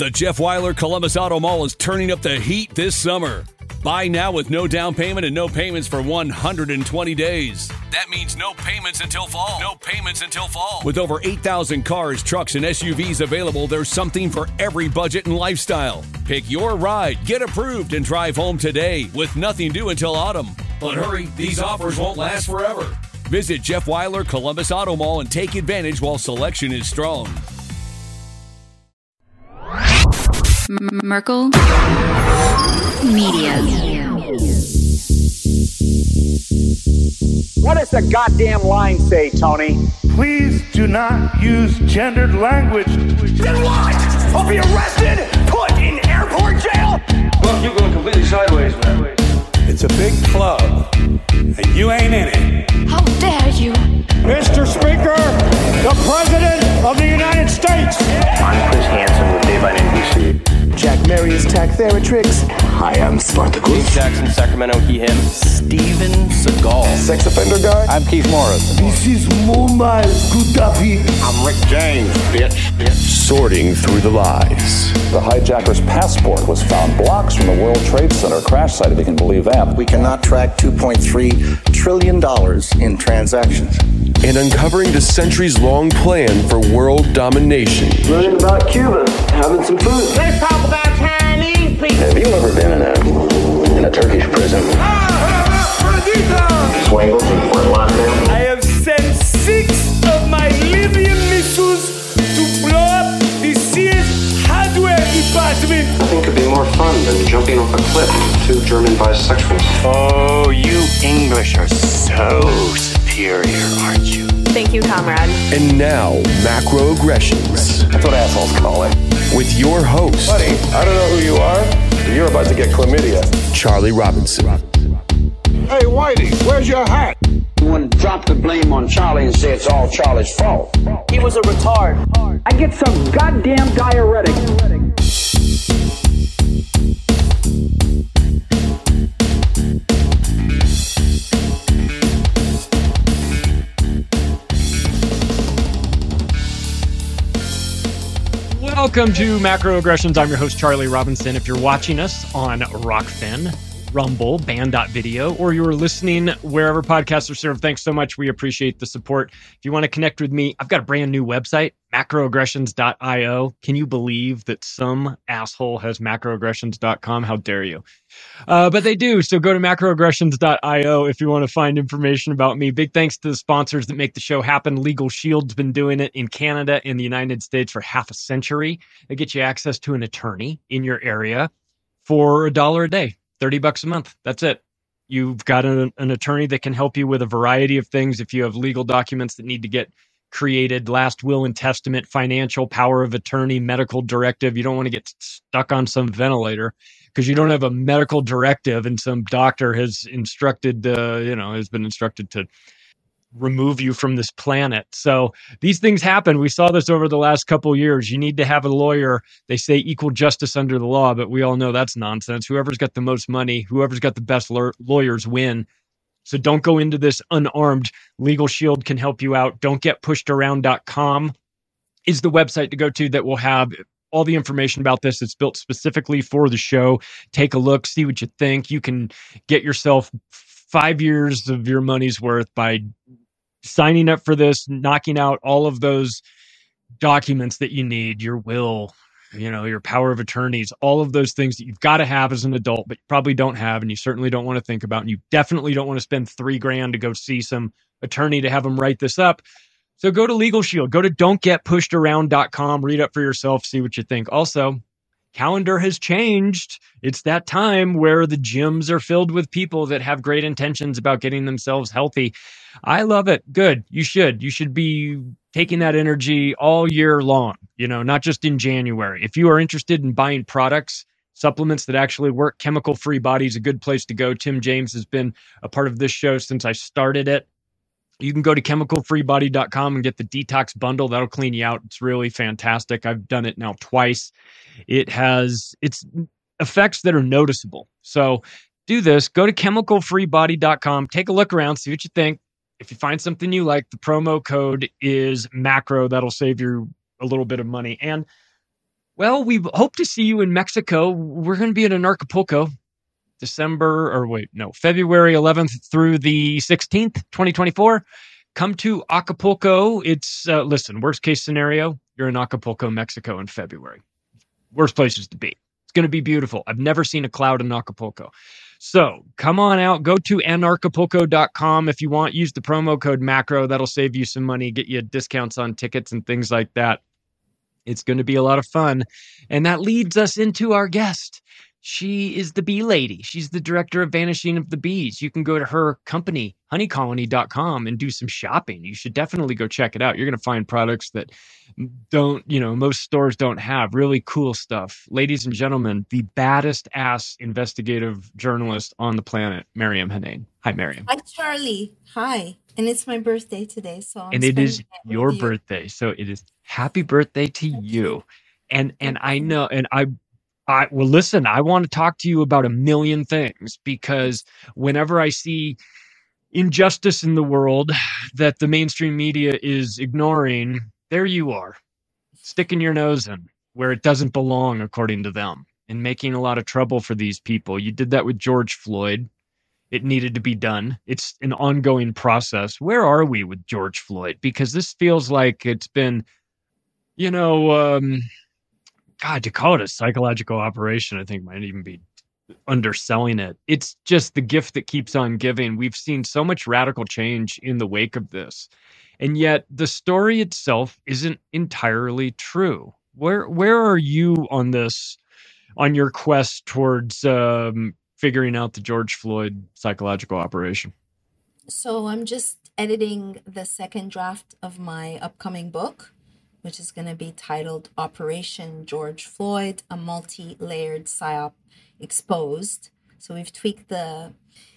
The Jeff Weiler Columbus Auto Mall is turning up the heat this summer. Buy now with no down payment and no payments for 120 days. That means no payments until fall. No payments until fall. With over 8,000 cars, trucks, and SUVs available, there's something for every budget and lifestyle. Pick your ride, get approved, and drive home today with nothing due until autumn. But hurry, these offers won't last forever. Visit Jeff Weiler Columbus Auto Mall and take advantage while selection is strong. Merkel Media. What does the goddamn line say, Tony? Please do not use gendered language. Then what? I'll be arrested, put in airport jail? Look, you're going completely sideways, man. It's a big club, and you ain't in it. How dare you? Mr. Speaker, the President of the United States. I'm Chris Hansen with Dave on NBC. Jack Marius Tack Theratrix. Hi, I'm Spartacus. Jackson, Sacramento, he, him. Steven Seagal. Sex offender guy. I'm Keith Morris. This is Muammar Gaddafi. I'm Rick James, bitch. Sorting through the lies. The hijacker's passport was found blocks from the World Trade Center crash site, if you can believe that. We cannot track $2.3 trillion in transactions. And uncovering the centuries-long plan for world domination. Learning about Cuba, having some food. Let's talk about Chinese people. Have you ever been in a Turkish prison? Swangles in Fort Lauderdale? I have sent 6 of my Libyan missiles to blow up the Sears hardware department. Nothing could be more fun than jumping off a cliff with 2 German bisexuals. Oh, you English are so superior, aren't you? Thank you, comrade. And now, macroaggressions. That's what assholes call it. With your host, Buddy, I don't know who you are, but you're about to get chlamydia. Charlie Robinson. Hey, Whitey, where's your hat? You want to drop the blame on Charlie and say it's all Charlie's fault. He was a retard. I get some goddamn diuretic. Welcome to Macroaggressions. I'm your host, Charlie Robinson. If you're watching us on Rockfin, Rumble, Band.video, or you're listening wherever podcasts are served, thanks so much. We appreciate the support. If you want to connect with me, I've got a brand new website, macroaggressions.io. Can you believe that some asshole has macroaggressions.com? How dare you? But they do. So go to macroaggressions.io if you want to find information about me. Big thanks to the sponsors that make the show happen. Legal Shield's been doing it in Canada and the United States for half a century. They get you access to an attorney in your area for $1 a day, $30 a month. That's it. You've got an attorney that can help you with a variety of things. If you have legal documents that need to get created, last will and testament, financial power of attorney, medical directive, you don't want to get stuck on some ventilator because you don't have a medical directive and some doctor has instructed, has been instructed to remove you from this planet. So these things happen. We saw this over the last couple of years. You need to have a lawyer. They say equal justice under the law, but we all know that's nonsense. Whoever's got the most money, whoever's got the best lawyers win. So don't go into this unarmed. Legal Shield can help you out. Don'tgetpushedAround.com is the website to go to that will have all the information about this. It's built specifically for the show. Take a look, see what you think. You can get yourself 5 years of your money's worth by signing up for this, knocking out all of those documents that you need, your will, your power of attorneys, all of those things that you've got to have as an adult, but you probably don't have, and you certainly don't want to think about, and you definitely don't want to spend $3,000 to go see some attorney to have them write this up. So go to Legal Shield, go to don'tgetpushedAround.com, read up for yourself, see what you think. Also, calendar has changed. It's that time where the gyms are filled with people that have great intentions about getting themselves healthy. I love it. Good. You should. You should be taking that energy all year long, not just in January. If you are interested in buying products, supplements that actually work, Chemical Free Body is a good place to go. Tim James has been a part of this show since I started it. You can go to chemicalfreebody.com and get the detox bundle. That'll clean you out. It's really fantastic. I've done it now twice. It's effects that are noticeable. So do this. Go to chemicalfreebody.com. Take a look around. See what you think. If you find something you like, the promo code is MACRO. That'll save you a little bit of money. And Well, we hope to see you in Mexico. We're going to be in Acapulco, February 11th through the 16th, 2024. Come to Acapulco. It's, listen, worst case scenario, you're in Acapulco, Mexico in February. Worst places to be. It's going to be beautiful. I've never seen a cloud in Acapulco. So come on out. Go to anarchapulco.com if you want. Use the promo code MACRO. That'll save you some money, get you discounts on tickets and things like that. It's going to be a lot of fun. And that leads us into our guest. She is the bee lady. She's the director of Vanishing of the Bees. You can go to her company, honeycolony.com, and do some shopping. You should definitely go check it out. You're going to find products that most stores don't have. Really cool stuff. Ladies and gentlemen, the baddest ass investigative journalist on the planet, Maryam Henein. Hi, Maryam. Hi, Charlie. Hi. And it's my birthday today. And it is your birthday. So it is happy birthday to you. And I know, and well, listen, I want to talk to you about a million things, because whenever I see injustice in the world that the mainstream media is ignoring, there you are, sticking your nose in where it doesn't belong, according to them, and making a lot of trouble for these people. You did that with George Floyd. It needed to be done. It's an ongoing process. Where are we with George Floyd? Because this feels like it's been, God, to call it a psychological operation, I think might even be underselling it. It's just the gift that keeps on giving. We've seen so much radical change in the wake of this. And yet the story itself isn't entirely true. Where are you on this, on your quest towards figuring out the George Floyd psychological operation? So I'm just editing the second draft of my upcoming book, which is going to be titled Operation George Floyd, a multi-layered psyop exposed. So we've tweaked the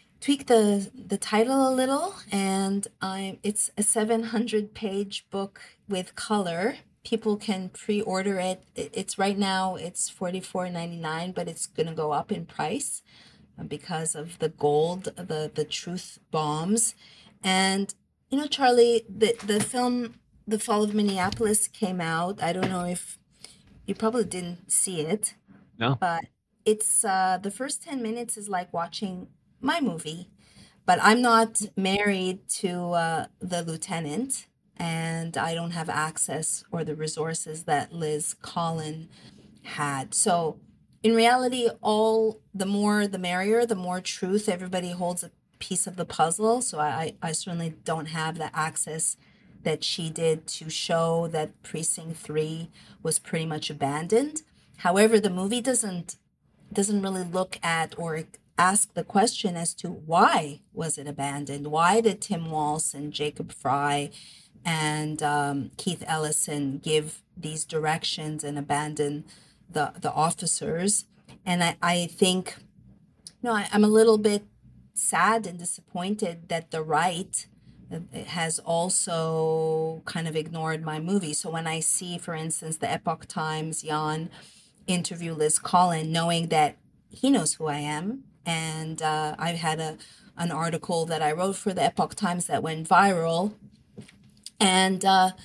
title a little, and it's a 700-page book with color. People can pre-order it. It's right now it's $44.99, but it's going to go up in price because of the gold, the truth bombs. And Charlie, the film The Fall of Minneapolis came out. I don't know if you probably didn't see it. No. But it's the first 10 minutes is like watching my movie. But I'm not married to the lieutenant, and I don't have access or the resources that Liz Collin had. So in reality, the more the merrier, the more truth. Everybody holds a piece of the puzzle. So I certainly don't have the access that she did to show that Precinct 3 was pretty much abandoned. However, the movie doesn't really look at or ask the question as to why was it abandoned? Why did Tim Walz and Jacob Fry and Keith Ellison give these directions and abandon the officers? And I think, I'm a little bit sad and disappointed that the right has also kind of ignored my movie. So when I see, for instance, the Epoch Times Jan interview Liz Collin, knowing that he knows who I am, and I've had an article that I wrote for the Epoch Times that went viral, and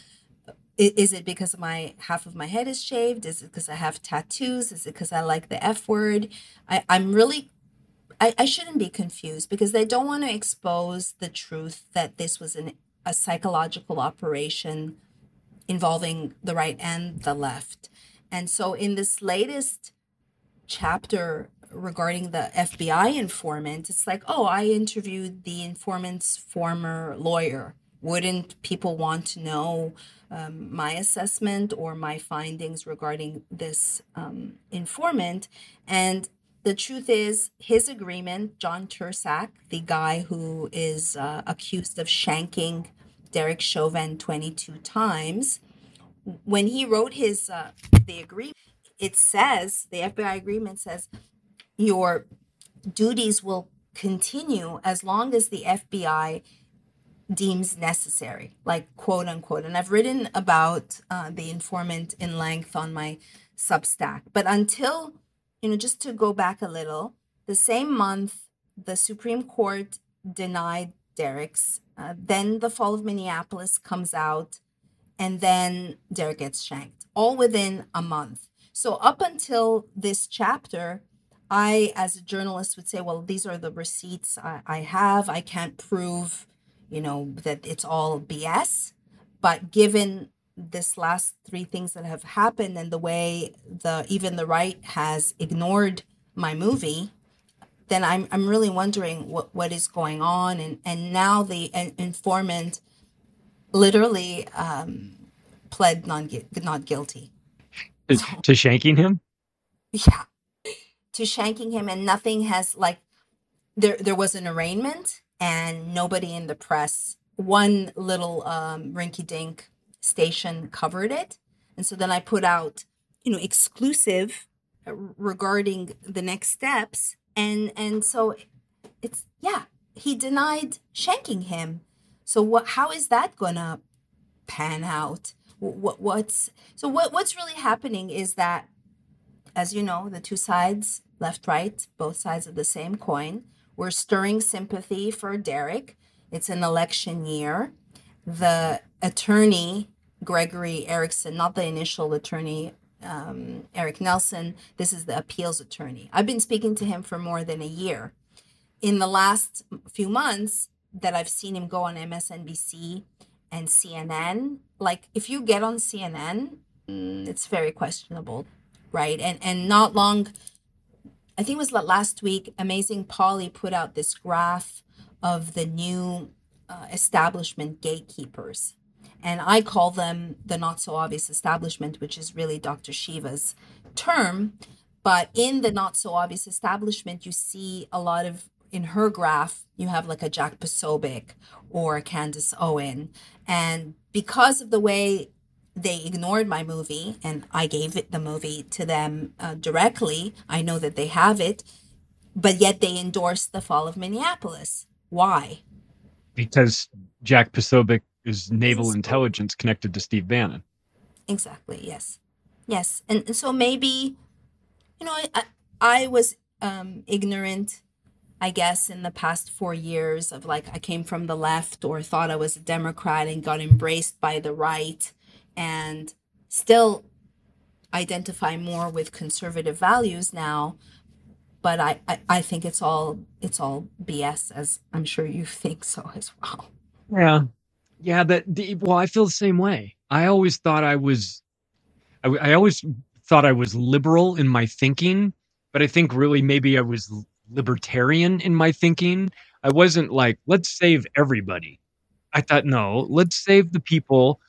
is it because half of my head is shaved? Is it because I have tattoos? Is it because I like the F word? I shouldn't be confused, because they don't want to expose the truth that this was a psychological operation involving the right and the left. And so in this latest chapter regarding the FBI informant, it's like, oh, I interviewed the informant's former lawyer. Wouldn't people want to know my assessment or my findings regarding this informant? And the truth is, his agreement, John Tursak, the guy who is accused of shanking Derek Chauvin 22 times, when he wrote the agreement, it says, the FBI agreement says, your duties will continue as long as the FBI deems necessary, like quote unquote. And I've written about the informant in length on my Substack. But until, just to go back a little, the same month, the Supreme Court denied Derek's. Then The Fall of Minneapolis comes out, and then Derek gets shanked, all within a month. So up until this chapter, I, as a journalist, would say, well, these are the receipts I have. I can't prove, that it's all BS. But given this last three things that have happened and the way even the right has ignored my movie, then I'm really wondering what is going on. And now the informant literally pled not guilty. To shanking him? Yeah. To shanking him, and nothing has, there was an arraignment and nobody in the press, one little rinky-dink station covered it. And so then I put out, exclusive regarding the next steps. And so it's, he denied shanking him. So how is that gonna pan out? What's really happening is that, as you know, the two sides, left, right, both sides of the same coin, we're stirring sympathy for Derek. It's an election year. The attorney, Gregory Erickson, not the initial attorney, Eric Nelson, this is the appeals attorney. I've been speaking to him for more than a year. In the last few months that I've seen him go on MSNBC and CNN, if you get on CNN, it's very questionable. Right. And not long, I think it was last week, Amazing Polly put out this graph of the new establishment gatekeepers. And I call them the not so obvious establishment, which is really Dr. Shiva's term. But in the not so obvious establishment, you see a lot of, in her graph, you have like a Jack Posobiec or a Candace Owen. And because of the way they ignored my movie, and I gave the movie to them directly, I know that they have it, but yet they endorsed the fall of Minneapolis. Why? Because Jack Posobiec is naval intelligence connected to Steve Bannon. Exactly, yes. And so maybe, I was ignorant, I guess, in the past 4 years of I came from the left or thought I was a Democrat and got embraced by the right, and still identify more with conservative values now. But I think it's all BS, as I'm sure you think so as well. Yeah. Well, I feel the same way. I always thought I was liberal in my thinking, but I think really maybe I was libertarian in my thinking. I wasn't let's save everybody. I thought, no, let's save the people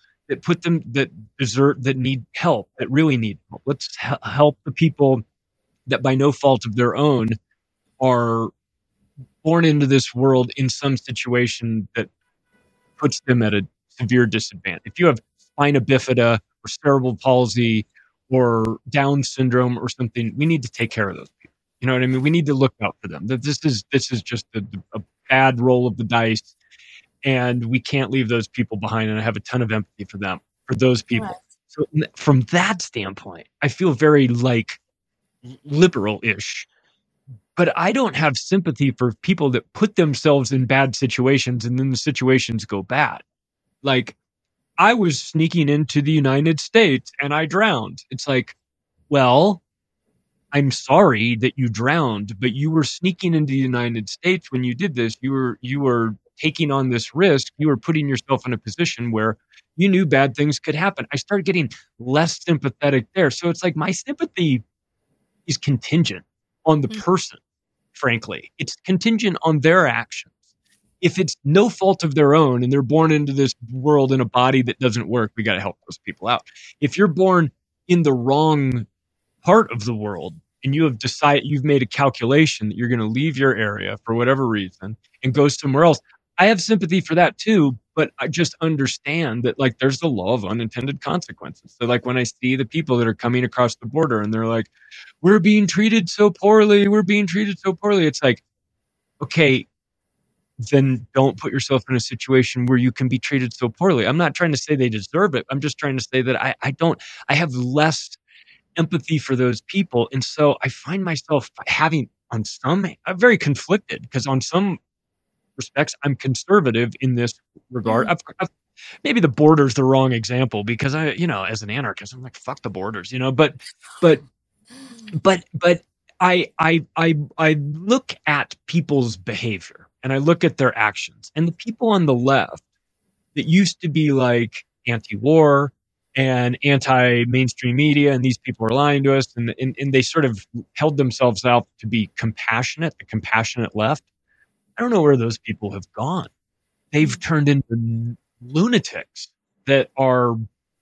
that need help, that really need help. Let's help the people that by no fault of their own are born into this world in some situation that puts them at a severe disadvantage. If you have spina bifida or cerebral palsy or Down syndrome or something, we need to take care of those people. You know what I mean? We need to look out for them. That this is just a bad roll of the dice, and we can't leave those people behind. And I have a ton of empathy for them, for those people. Right. So from that standpoint, I feel very liberal-ish. But I don't have sympathy for people that put themselves in bad situations and then the situations go bad. I was sneaking into the United States and I drowned. It's well, I'm sorry that you drowned, but you were sneaking into the United States when you did this. You were taking on this risk. You were putting yourself in a position where you knew bad things could happen. I started getting less sympathetic there. So it's my sympathy is contingent on the person, frankly. It's contingent on their actions. If it's no fault of their own and they're born into this world in a body that doesn't work, we got to help those people out. If you're born in the wrong part of the world and you've made a calculation that you're going to leave your area for whatever reason and go somewhere else, I have sympathy for that too, but I just understand that there's the law of unintended consequences. So when I see the people that are coming across the border and they're we're being treated so poorly, it's okay, then don't put yourself in a situation where you can be treated so poorly. I'm not trying to say they deserve it. I'm just trying to say that I have less empathy for those people. And so I find myself I'm very conflicted because on some respects, I'm conservative in this regard. Of maybe the border's the wrong example because as an anarchist, I'm like, fuck the borders, but I look at people's behavior and I look at their actions, and the people on the left that used to be like anti-war and anti-mainstream media, and these people are lying to us, and they sort of held themselves out to be compassionate, the compassionate left. I don't know where those people have gone. They've turned into lunatics that are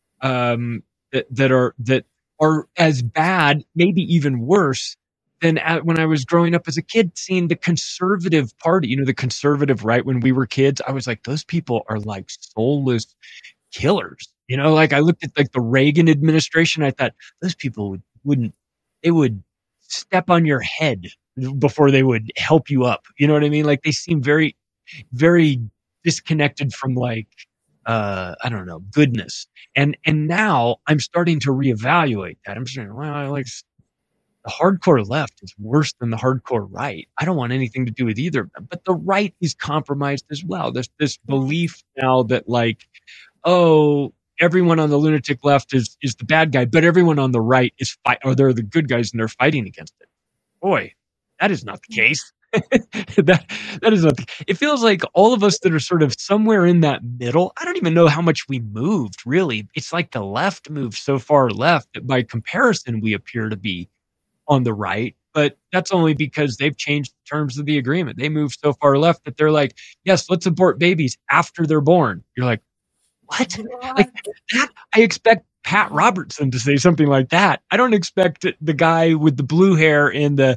that are as bad, maybe even worse than when I was growing up as a kid, seeing the conservative party, the conservative right when we were kids. I was like, those people are like soulless killers. Like I looked at like the Reagan administration. I thought those people would step on your head before they would help you up. You know what I mean? Like they seem very, very disconnected from like, I don't know, goodness. And now I'm starting to reevaluate that. I'm saying, well, like the hardcore left is worse than the hardcore right. I don't want anything to do with either of them, but the right is compromised as well. There's this belief now that like, oh, everyone on the lunatic left is the bad guy, but everyone on the right or they're the good guys and they're fighting against it. Boy, that is not the case. that is not. It feels like all of us that are sort of somewhere in that middle. I don't even know how much we moved. Really, it's like the left moved so far left that by comparison we appear to be on the right. But that's only because they've changed the terms of the agreement. They moved so far left that they're like, yes, let's abort babies after they're born. You're like, what? Like that? I expect Pat Robertson to say something like that. I don't expect the guy with the blue hair and the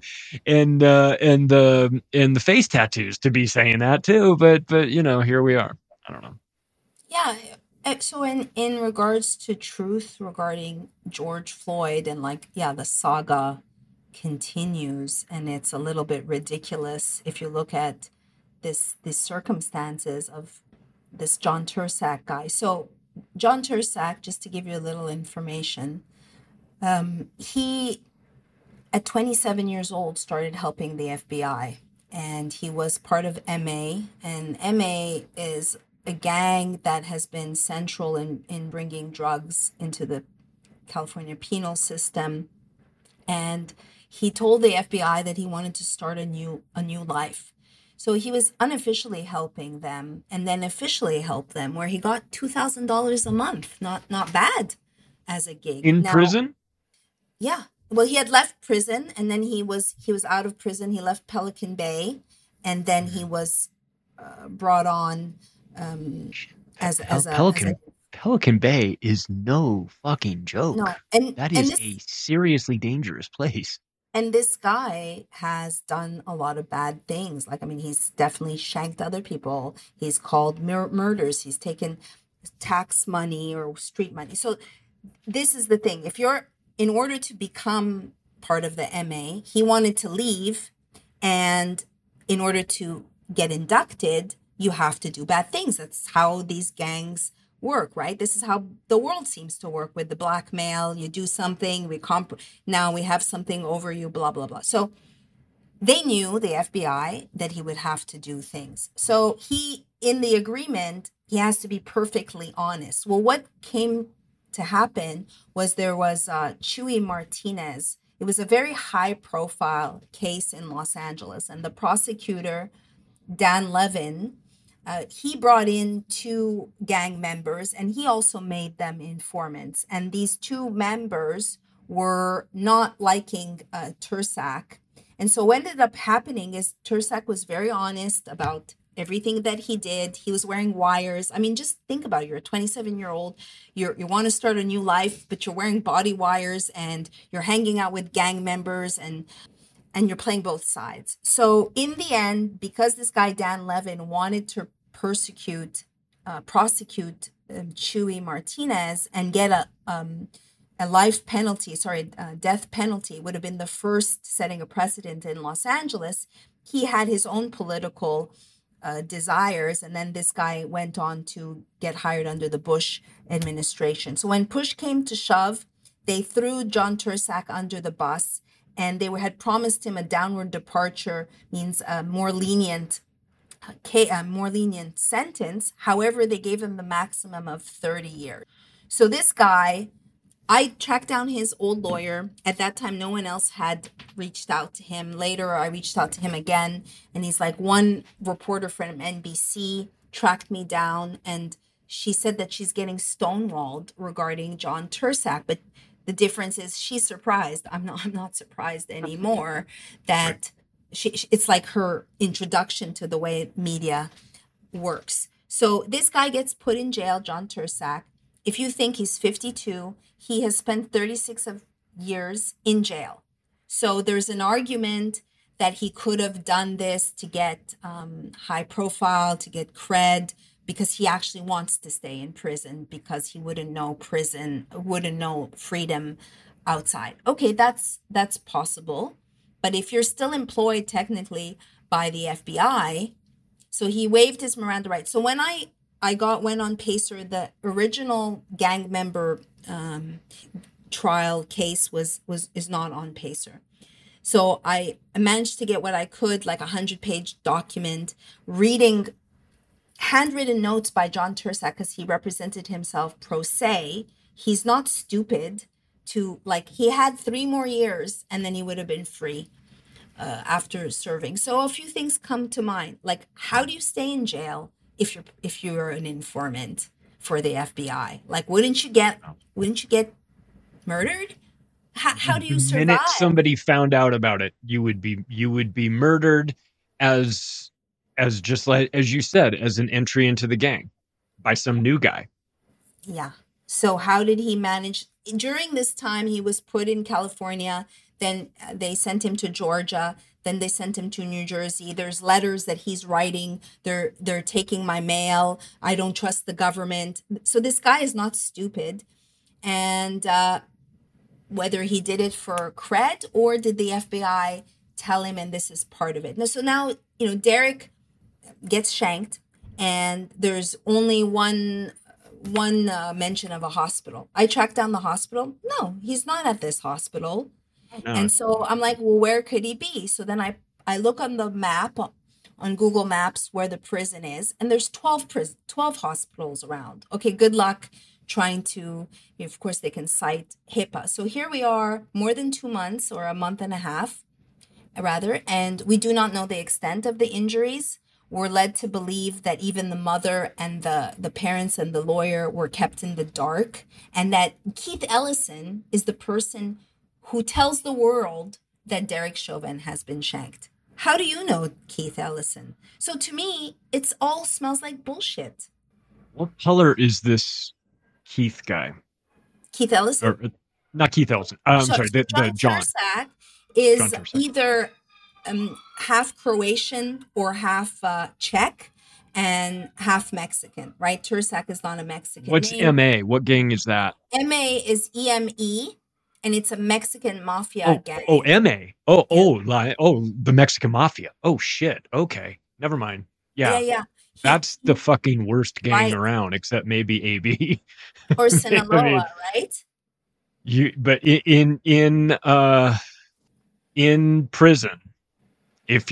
face tattoos to be saying that too. But here we are. I don't know. Yeah. So in regards to truth regarding George Floyd and the saga continues, and it's a little bit ridiculous if you look at the circumstances of this John Tursak guy. So John Tursak, just to give you a little information, he at 27 years old started helping the FBI, and he was part of MA, and MA is a gang that has been central in bringing drugs into the California penal system. And he told the FBI that he wanted to start a new life. So he was unofficially helping them, and then officially helped them, where he got $2,000 a month. Not bad as a gig. In prison? Yeah. Well, he had left prison, and then he was out of prison. He left Pelican Bay, and then he was brought on as Pelican Bay is no fucking joke. No, and that is a seriously dangerous place. And this guy has done a lot of bad things. He's definitely shanked other people. He's called murders. He's taken tax money or street money. So this is the thing. In order to become part of the MA, he wanted to leave. And in order to get inducted, you have to do bad things. That's how these gangs work, right? This is how the world seems to work with the blackmail. You do something, now we have something over you, blah, blah, blah. So they knew, the FBI, that he would have to do things. So in the agreement, he has to be perfectly honest. Well, what came to happen was there was Chuy Martinez. It was a very high profile case in Los Angeles, and the prosecutor, Dan Levin, he brought in 2 gang members, and he also made them informants. And these 2 members were not liking Tursak. And so what ended up happening is Tursak was very honest about everything that he did. He was wearing wires. Just think about it. You're a 27-year-old. You want to start a new life, but you're wearing body wires, and you're hanging out with gang members, and you're playing both sides. So in the end, because this guy, Dan Levin, wanted to prosecute Chuy Martinez and get a life penalty, death penalty, would have been the first setting a precedent in Los Angeles. He had his own political desires, and then this guy went on to get hired under the Bush administration. So when push came to shove, they threw John Tursak under the bus, and they had promised him a downward departure, means a more lenient more lenient sentence. However, they gave him the maximum of 30 years. So this guy, I tracked down his old lawyer. At that time, no one else had reached out to him. Later, I reached out to him again, and he's like, one reporter from NBC tracked me down, and she said that she's getting stonewalled regarding John Tursak. But the difference is she's surprised. I'm not surprised anymore that it's like her introduction to the way media works. So this guy gets put in jail, John Tursak. If you think he's 52, he has spent 36 years in jail. So there's an argument that he could have done this to get high profile, to get cred, because he actually wants to stay in prison because he wouldn't know freedom outside. Okay, that's possible. But if you're still employed technically by the FBI, so he waived his Miranda rights. So when I went on Pacer, the original gang member trial case is not on Pacer. So I managed to get what I could, like a 100-page document, reading handwritten notes by John Tursak because he represented himself pro se. He's not stupid to, like, he had 3 more years and then he would have been free after serving. So a few things come to mind, like, how do you stay in jail if you're an informant for the FBI? Like, wouldn't you get murdered? How do you survive? The minute somebody found out about it, you would be murdered as just like, as you said, as an entry into the gang by some new guy. Yeah. So how did he manage? During this time, he was put in California. Then they sent him to Georgia. Then they sent him to New Jersey. There's letters that he's writing. They're taking my mail. I don't trust the government. So this guy is not stupid. And whether he did it for cred or did the FBI tell him, and this is part of it. So now, Derek gets shanked, and there's only one mention of a hospital. I tracked down the hospital. No, he's not at this hospital. No. And so I'm like, well, where could he be? So then I look on the map on Google Maps where the prison is, and there's 12 hospitals around. Okay, good luck trying to, of course, they can cite HIPAA. So here we are, more than 2 months or a month and a half, rather, and we do not know the extent of the injuries. We're led to believe that even the mother and the parents and the lawyer were kept in the dark, and that Keith Ellison is the person who tells the world that Derek Chauvin has been shanked. How do you know Keith Ellison? So to me, it's all smells like bullshit. What color is this Keith guy? Keith Ellison? Or, not Keith Ellison. I'm sorry, the John. Tursak is either half Croatian or half Czech and half Mexican, right? Tursak is not a Mexican What's name. MA? What gang is that? MA is EME, and it's a Mexican mafia gang. Oh, MA. The Mexican mafia. Oh, shit. Okay. Never mind. Yeah. That's the fucking worst gang around, except maybe AB. Or Sinaloa, right? But in prison, if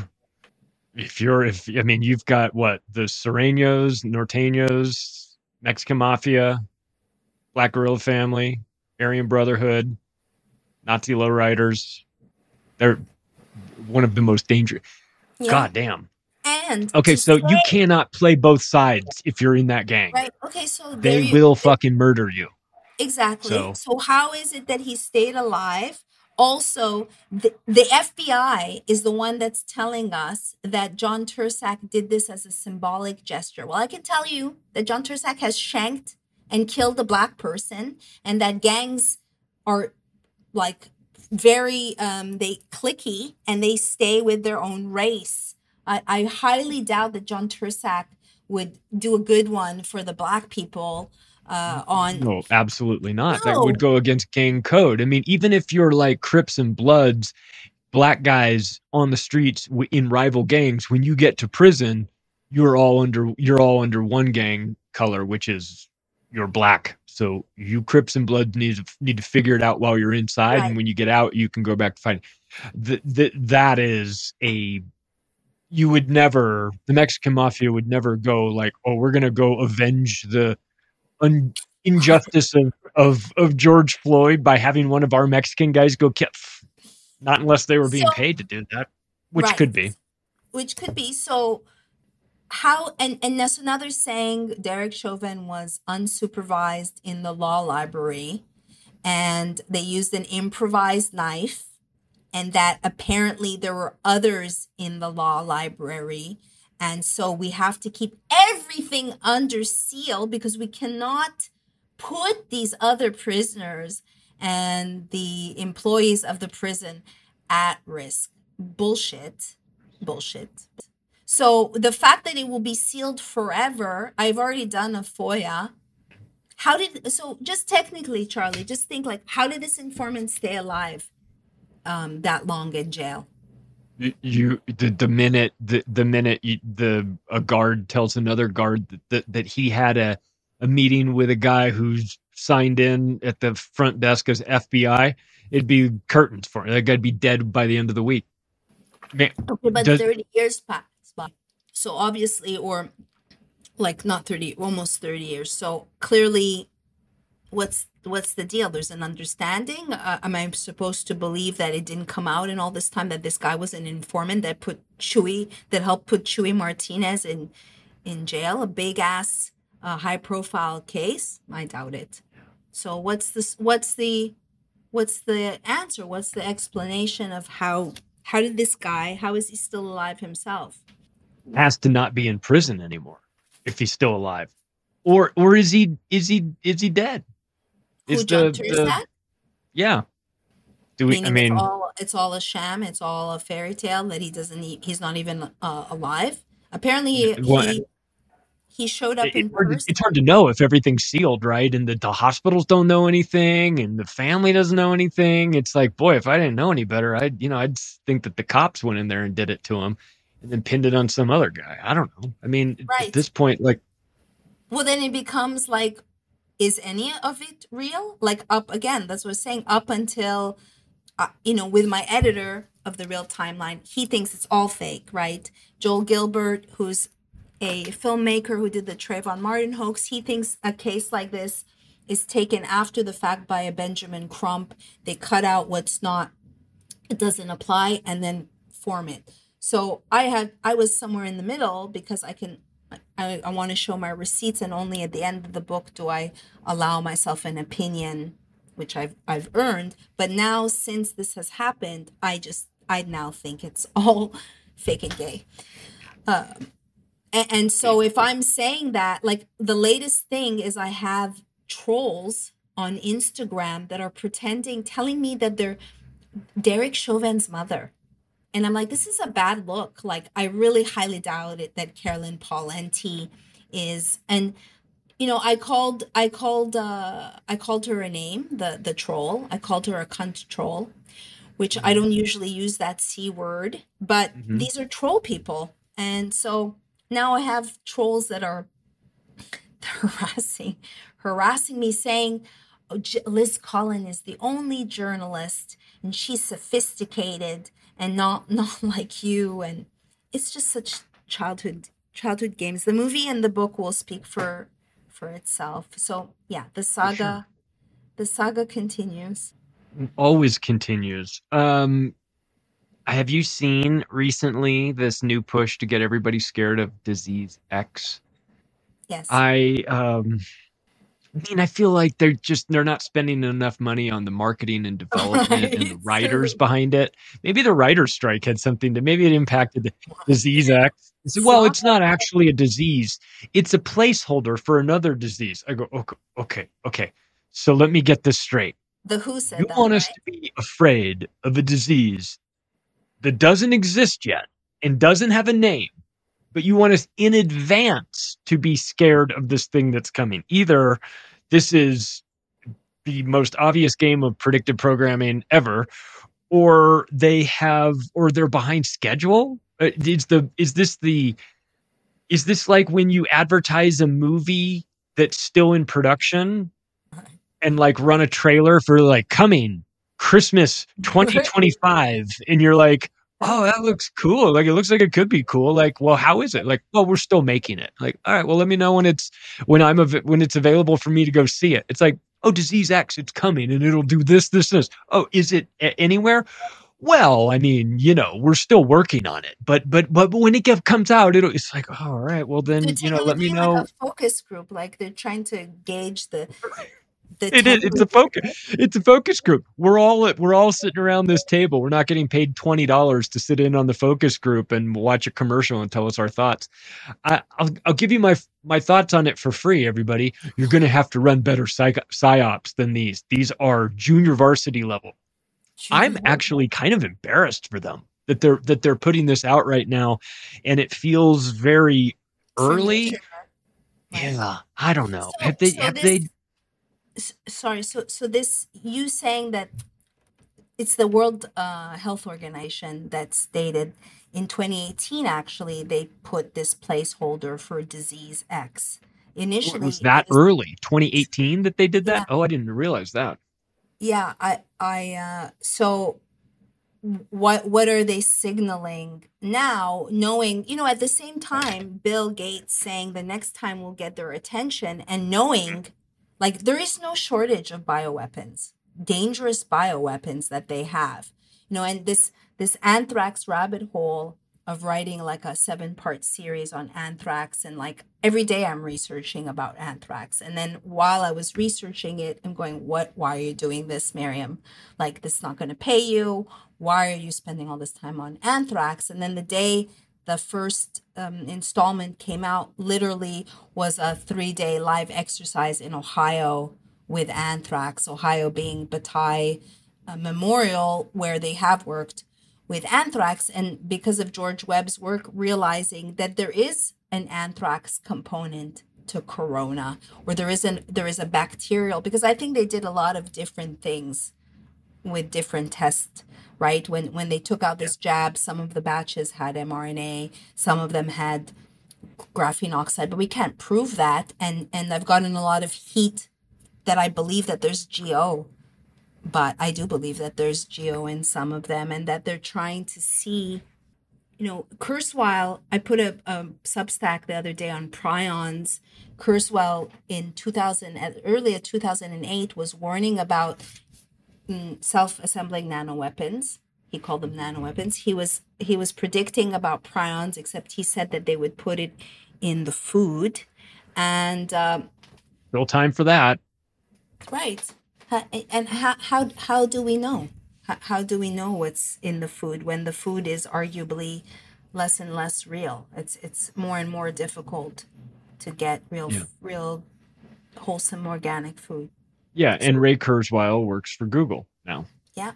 you've got what, the Sureños, Norteños, Mexican Mafia, Black Guerrilla Family, Aryan Brotherhood, Nazi lowriders, they're one of the most dangerous. Yeah. God damn. And okay, so you cannot play both sides if you're in that gang. Right. Okay, so they will fucking murder you. Exactly. So how is it that he stayed alive? Also, the FBI is the one that's telling us that John Tursak did this as a symbolic gesture. Well, I can tell you that John Tursak has shanked and killed a black person, and that gangs are like very they cliquey and they stay with their own race. I highly doubt that John Tursak would do a good one for the black people. No, absolutely not. No. That would go against gang code. I mean, even if you're like Crips and Bloods, black guys on the streets in rival gangs, when you get to prison, you're all under one gang color, which is you're black. So you Crips and Bloods need to figure it out while you're inside, right. And when you get out, you can go back to fighting. That is you would never, the Mexican mafia would never go like, oh, we're going to go avenge the injustice of George Floyd by having one of our Mexican guys go kill. Not unless they were being paid to do that, which Right. could be. Which could be. So how, and so now they're saying Derek Chauvin was unsupervised in the law library and they used an improvised knife, and that apparently there were others in the law library. And so we have to keep everything under seal because we cannot put these other prisoners and the employees of the prison at risk. Bullshit. So the fact that it will be sealed forever, I've already done a FOIA. So just technically, Charlie, just think like, how did this informant stay alive that long in jail? The minute a guard tells another guard that he had a meeting with a guy who's signed in at the front desk as FBI, it'd be curtains for him. That guy'd be dead by the end of the week. Okay, but 30 years passed. So obviously, or like not 30, almost 30 years. So clearly, what's the deal? There's an understanding. Am I supposed to believe that it didn't come out in all this time that this guy was an informant that helped put Chuy Martinez in jail, a big ass high profile case? I doubt it. So what's the answer? What's the explanation of how did this guy, how is he still alive himself? Has to not be in prison anymore if he's still alive, or is he dead? Who, John Turzak? Yeah. Do we? Meaning it's all a sham. It's all a fairy tale that he's not even alive. Apparently he showed up in person. It's hard to know if everything's sealed, right? And the hospitals don't know anything, and the family doesn't know anything. It's like, boy, if I didn't know any better, I'd think that the cops went in there and did it to him, and then pinned it on some other guy. I don't know. I mean, right. At this point, like, well, then it becomes like, is any of it real? Like that's what I was saying. Up until, with my editor of the Real Timeline, he thinks it's all fake, right? Joel Gilbert, who's a filmmaker who did the Trayvon Martin hoax, he thinks a case like this is taken after the fact by a Benjamin Crump. They cut out it doesn't apply, and then form it. So I was somewhere in the middle because I want to show my receipts, and only at the end of the book do I allow myself an opinion, which I've earned. But now, since this has happened, I now think it's all fake and gay. And so if I'm saying that, like, the latest thing is I have trolls on Instagram that are telling me that they're Derek Chauvin's mother. And I'm like, this is a bad look. Like, I really highly doubt it that Carolyn Paulenti is. And, I called her a name, the troll. I called her a cunt troll, which I don't usually use that C word, but these are troll people. And so now I have trolls that are harassing me, saying, oh, Liz Collin is the only journalist and she's sophisticated and not like you. And it's just such childhood games. The movie and the book will speak for itself. So yeah, the saga continues. Always continues. Have you seen recently this new push to get everybody scared of Disease X? Yes. I feel like they're not spending enough money on the marketing and development and the writers behind it. Maybe the writer's strike had something maybe it impacted the Disease X. Well, it's not actually a disease. It's a placeholder for another disease. I go, okay. So let me get this straight. The WHO said you want us to be afraid of a disease that doesn't exist yet and doesn't have a name, but you want us in advance to be scared of this thing that's coming. Either this is the most obvious game of predictive programming ever, or they're behind schedule. Is this like when you advertise a movie that's still in production and like run a trailer for like coming Christmas 2025 and you're like, oh, that looks cool. Like, it looks like it could be cool. Like, well, how is it? Like, well, we're still making it. Like, all right, well, let me know when it's available for me to go see it. It's like, oh, Disease X, it's coming and it'll do this, this, this. Oh, is it anywhere? Well, I mean, we're still working on it, but when it comes out, it's like, oh, all right, well then, let me know. Like a focus group, like they're trying to gauge the it's a focus group. We're all sitting around this table. We're not getting paid $20 to sit in on the focus group and watch a commercial and tell us our thoughts. I'll give you my thoughts on it for free, everybody. You're going to have to run better psyops than these. These are junior varsity level. I'm actually kind of embarrassed for them that they're putting this out right now, and it feels very early. Yeah, I don't know. Have they? Sorry. So this, you saying that it's the World Health Organization that stated in 2018, actually, they put this placeholder for Disease X. Initially, was that early 2018 that they did that? Yeah. Oh, I didn't realize that. Yeah, so what are they signaling now, knowing, at the same time, Bill Gates saying the next time we'll get their attention, and knowing, like, there is no shortage of bioweapons, dangerous bioweapons that they have, and this anthrax rabbit hole of writing like a 7-part series on anthrax, and like every day I'm researching about anthrax. And then while I was researching it, I'm going, why are you doing this, Miriam? Like, this is not going to pay you. Why are you spending all this time on anthrax? And then the day the first installment came out, literally was a 3-day live exercise in Ohio with anthrax, Ohio being Bataille Memorial, where they have worked with anthrax, and because of George Webb's work, realizing that there is an anthrax component to corona, or there is a bacterial, because I think they did a lot of different things with different tests, right? When they took out this jab, some of the batches had mRNA, some of them had graphene oxide, but we can't prove that. And I've gotten a lot of heat that I believe that there's GO. But I do believe that there's GO in some of them, and that they're trying to see, Kurzweil, I put a Substack the other day on prions. Kurzweil in early 2008 was warning about self-assembling nanoweapons. He called them nanoweapons. He was predicting about prions, except he said that they would put it in the food. And still time for that. Right. And how do we know? How do we know what's in the food when the food is arguably less and less real? It's more and more difficult to get real wholesome organic food. Yeah, so, and Ray Kurzweil works for Google now. Yeah.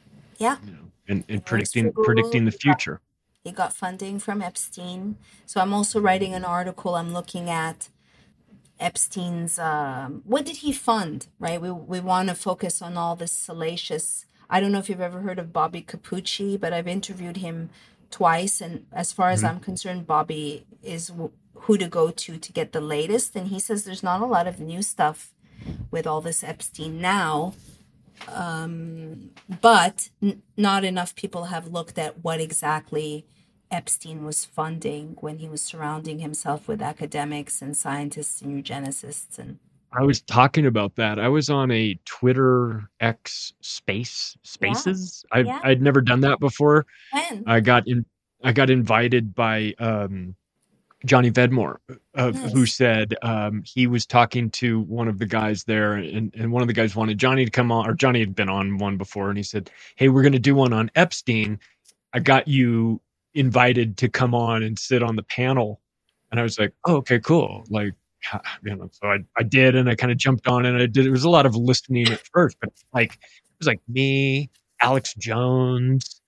And predicting the future. He got funding from Epstein. So I'm also writing an article. I'm looking at Epstein's, what did he fund, right? We want to focus on all this salacious. I don't know if you've ever heard of Bobby Capucci, but I've interviewed him twice. And as far as I'm concerned, Bobby is who to go to get the latest. And he says there's not a lot of new stuff with all this Epstein now. But not enough people have looked at what exactly Epstein was funding when he was surrounding himself with academics and scientists and eugenicists. And I was talking about that. I was on a Twitter X Spaces. I'd never done that before. When? I got invited by Johnny Vedmore, who said he was talking to one of the guys there, and one of the guys wanted Johnny to come on, or Johnny had been on one before, and he said, "Hey, we're going to do one on Epstein. I got you invited to come on and sit on the panel." And I was like, "Oh, okay, cool." Like, so I did, and I kind of jumped on, and I did. It was a lot of listening at first, but like, it was like me, Alex Jones,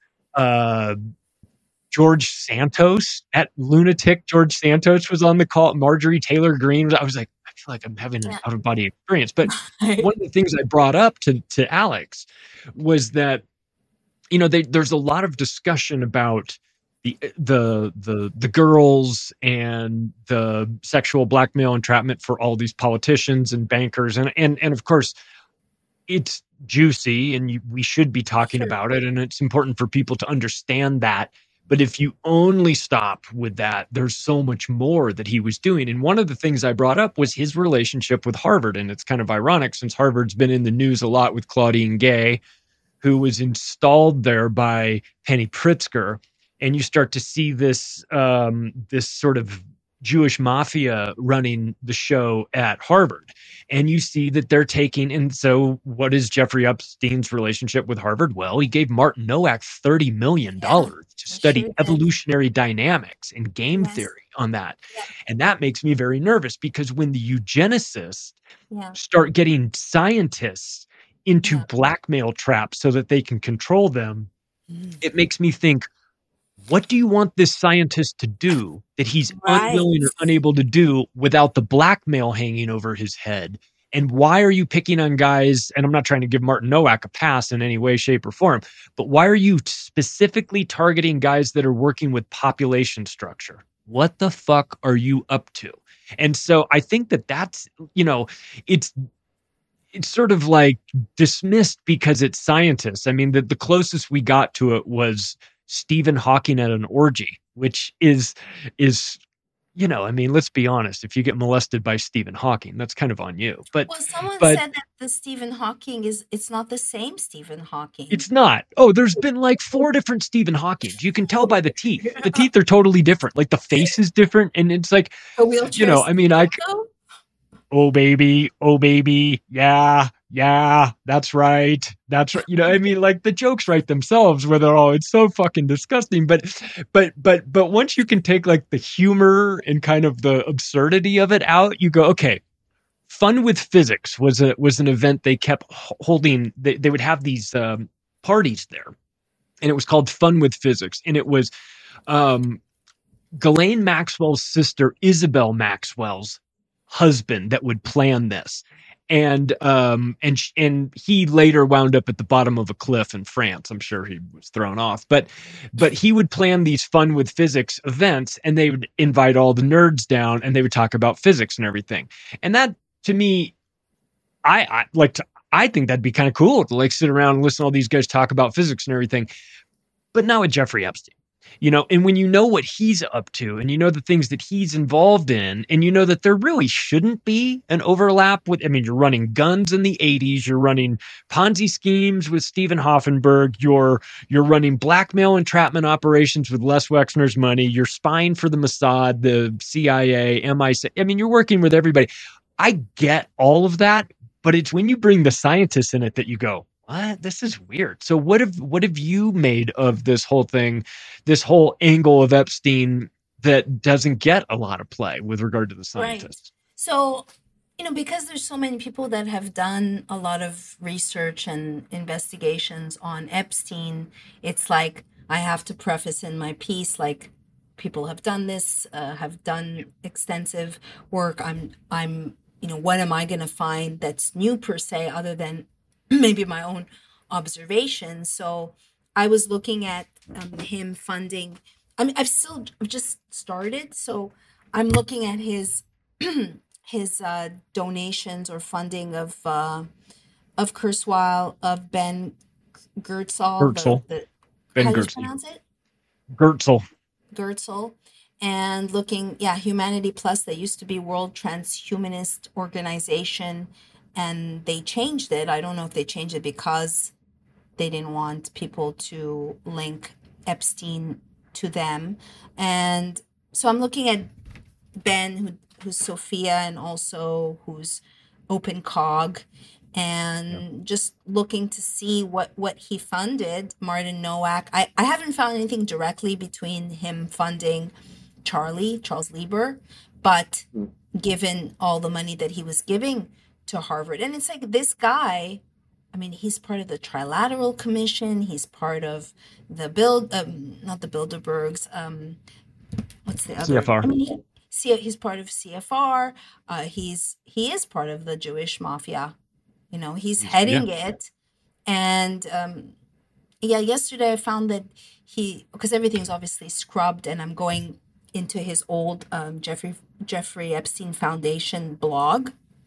George Santos, that lunatic George Santos was on the call. Marjorie Taylor Greene. I was like, I feel like I'm having an out of body experience. But one of the things I brought up to Alex was that, there's a lot of discussion about the girls and the sexual blackmail entrapment for all these politicians and bankers. And of course, it's juicy and we should be talking about it, and it's important for people to understand that. But if you only stop with that, there's so much more that he was doing. And one of the things I brought up was his relationship with Harvard. And it's kind of ironic since Harvard's been in the news a lot with Claudine Gay, who was installed there by Penny Pritzker. And you start to see this this sort of Jewish mafia running the show at Harvard. And you see that they're taking, and so what is Jeffrey Epstein's relationship with Harvard? Well, he gave Martin Nowak $30 million to study evolutionary dynamics and game theory on that. Yeah. And that makes me very nervous, because when the eugenicists start getting scientists into blackmail traps so that they can control them, it makes me think, what do you want this scientist to do that he's unwilling or unable to do without the blackmail hanging over his head? And why are you picking on guys, and I'm not trying to give Martin Nowak a pass in any way, shape, or form, but why are you specifically targeting guys that are working with population structure? What the fuck are you up to? And so I think that's, it's sort of like dismissed because it's scientists. I mean, the closest we got to it was Stephen Hawking at an orgy, which is, I mean, let's be honest. If you get molested by Stephen Hawking, that's kind of on you. But someone said that the Stephen Hawking it's not the same Stephen Hawking. It's not. Oh, there's been like 4 different Stephen Hawkings. You can tell by the teeth. The teeth are totally different. Like the face is different, and it's like, I mean, oh baby, yeah, that's right. I mean, like the jokes write themselves where they're all, it's so fucking disgusting. But once you can take like the humor and kind of the absurdity of it out, you go, okay. Fun with Physics was an event they kept holding. They would have these parties there, and it was called Fun with Physics, and it was Ghislaine Maxwell's sister, Isabel Maxwell's husband, that would plan this. And he later wound up at the bottom of a cliff in France. I'm sure he was thrown off, but he would plan these Fun with Physics events, and they would invite all the nerds down, and they would talk about physics and everything. And that, to me, I think that'd be kind of cool to like sit around and listen to all these guys talk about physics and everything, but not with Jeffrey Epstein. And when you know what he's up to, and you know the things that he's involved in, and you know that there really shouldn't be an overlap with, I mean, you're running guns in the 80s, you're running Ponzi schemes with Stephen Hoffenberg, you're running blackmail entrapment operations with Les Wexner's money, you're spying for the Mossad, the CIA, MI6. I mean, you're working with everybody. I get all of that, but it's when you bring the scientists in it that you go, what? This is weird. So what have you made of this whole thing, this whole angle of Epstein that doesn't get a lot of play with regard to the scientists? Right. So, because there's so many people that have done a lot of research and investigations on Epstein, it's like I have to preface in my piece, like, people have done this, have done extensive work. I'm what am I going to find that's new per se, other than maybe my own observations? So I was looking at him funding. I mean, I've just started, so I'm looking at his donations or funding of Kurzweil, of Ben Goertzel. Ben how do you Goertzel. pronounce it? Goertzel. And looking, Humanity Plus, that used to be World Transhumanist Organization, and they changed it. I don't know if they changed it because they didn't want people to link Epstein to them. And so I'm looking at Ben, who's Sophia, and also who's OpenCog, and just looking to see what he funded. Martin Nowak. I haven't found anything directly between him funding Charles Lieber, but given all the money that he was giving to Harvard, and it's like, this guy, I mean, he's part of the Trilateral Commission, he's part of the not the Bilderbergs, what's the other? CFR. I mean, he's part of CFR. He is part of the Jewish mafia. He's heading it, and yesterday I found that because everything's obviously scrubbed, and I'm going into his old Jeffrey Epstein Foundation blog,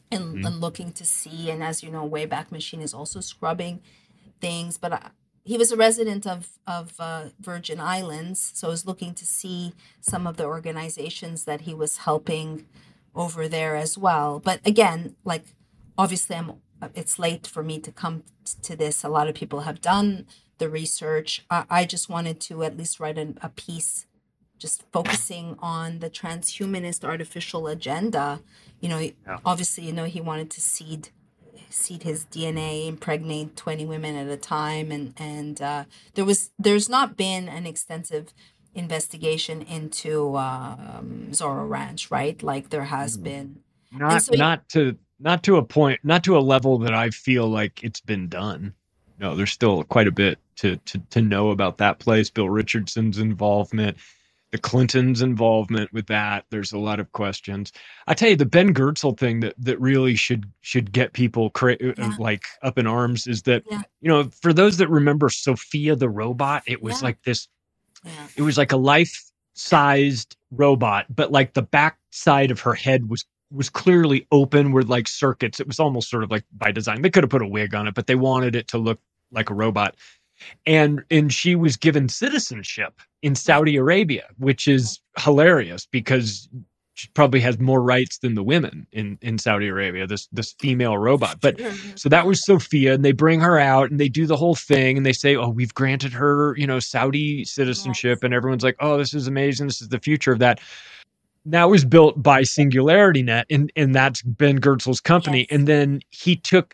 and looking to see. And as you know, Wayback Machine is also scrubbing things. But he was a resident of Virgin Islands, so I was looking to see some of the organizations that he was helping over there as well. But again, like obviously, it's late for me to come to this. A lot of people have done the research. I just wanted to at least write a piece just focusing on the transhumanist artificial agenda. Obviously, he wanted to seed his DNA, impregnate 20 women at a time. And there's not been an extensive investigation into Zorro Ranch, right? Like there has been. Not to a level that I feel like it's been done. No, there's still quite a bit to know about that place. Bill Richardson's involvement, the Clintons' involvement with that. There's a lot of questions. I tell you, the Ben Goertzel thing that really should get people like up in arms is that, for those that remember Sophia the robot, it was like this, it was like a life-sized robot, but like the back side of her head was clearly open with like circuits. It was almost sort of like by design. They could have put a wig on it, but they wanted it to look like a robot. And she was given citizenship in Saudi Arabia, which is hilarious because she probably has more rights than the women in Saudi Arabia, this female robot. But so that was Sophia, and they bring her out and they do the whole thing and they say, oh, we've granted her, Saudi citizenship. And everyone's like, oh, this is amazing. This is the future of that. That was built by SingularityNet, and that's Ben Goertzel's company. Yes. And then he took,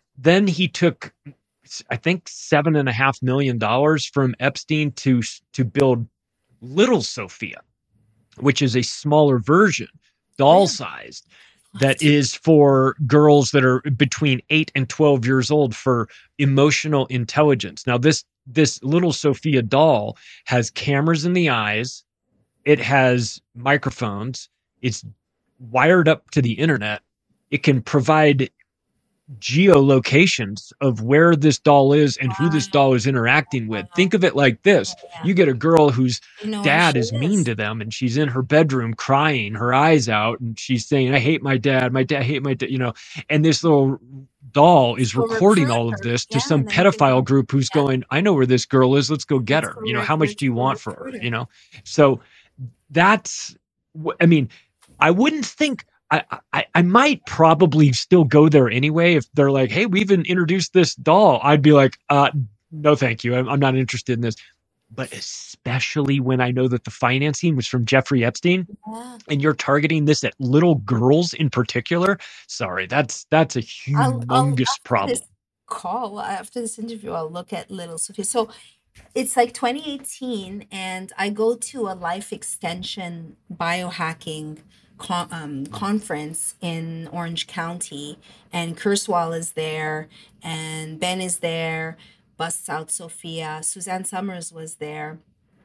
I think, $7.5 million from Epstein to build Little Sophia, which is a smaller version, doll-sized, that is for girls that are between 8 and 12 years old for emotional intelligence. Now, this Little Sophia doll has cameras in the eyes. It has microphones. It's wired up to the internet. It can provide geolocations of where this doll is and who this doll is interacting with. Think of it like this. You get a girl whose dad is mean to them and she's in her bedroom crying her eyes out and she's saying, I hate my dad, I hate my dad, and this little doll is recording all of this to some pedophile group who's going, I know where this girl is, let's go get her. How much do you want for her? So that's, I wouldn't think, I might probably still go there anyway if they're like, hey, we've introduced this doll. I'd be like, no, thank you. I'm not interested in this. But especially when I know that the financing was from Jeffrey Epstein and you're targeting this at little girls in particular. Sorry, that's a humongous problem. After this interview, I'll look at Little Sophia. So it's like 2018 and I go to a life extension biohacking conference in Orange County, and Kurzweil is there and Ben is there, busts out Sophia. Suzanne Summers was there.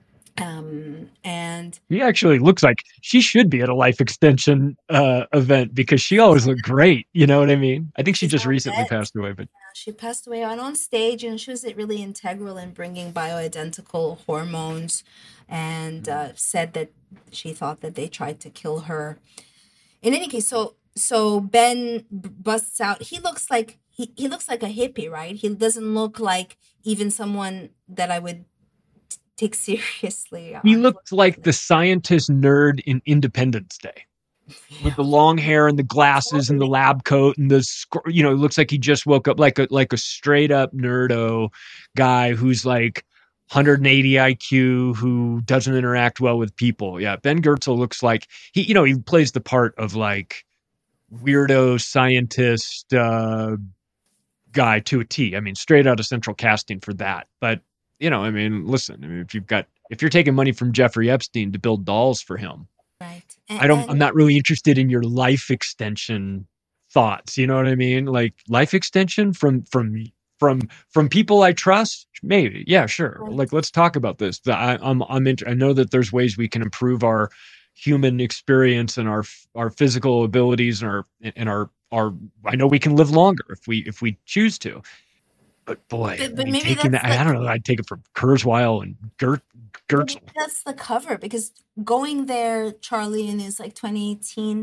And he actually looks like she should be at a life extension event because she always looked great. You know what I mean? I think she just recently passed away, but she passed away on stage, and she was really integral in bringing bioidentical hormones, and said that she thought that they tried to kill her. In any case, so Ben busts out. He looks like he looks like a hippie, right? He doesn't look like even someone that I would take seriously. He looked like the scientist nerd in Independence Day. With the long hair and the glasses and the lab coat and it looks like he just woke up, like a straight up nerdo guy who's like 180 IQ, who doesn't interact well with people. Yeah, Ben Goertzel looks like he plays the part of like weirdo scientist guy to a T. I mean, straight out of Central Casting for that. But listen, if you're taking money from Jeffrey Epstein to build dolls for him, right? I'm not really interested in your life extension thoughts. You know what I mean? Like life extension from people I trust, maybe. Yeah, sure. Right. Like, let's talk about this. I know that there's ways we can improve our human experience and our physical abilities and our I know we can live longer if we choose to. But boy, taking that, I don't know. I'd take it from Kurzweil and Goertzel. That's the cover, because going there, Charlie, in his 2018,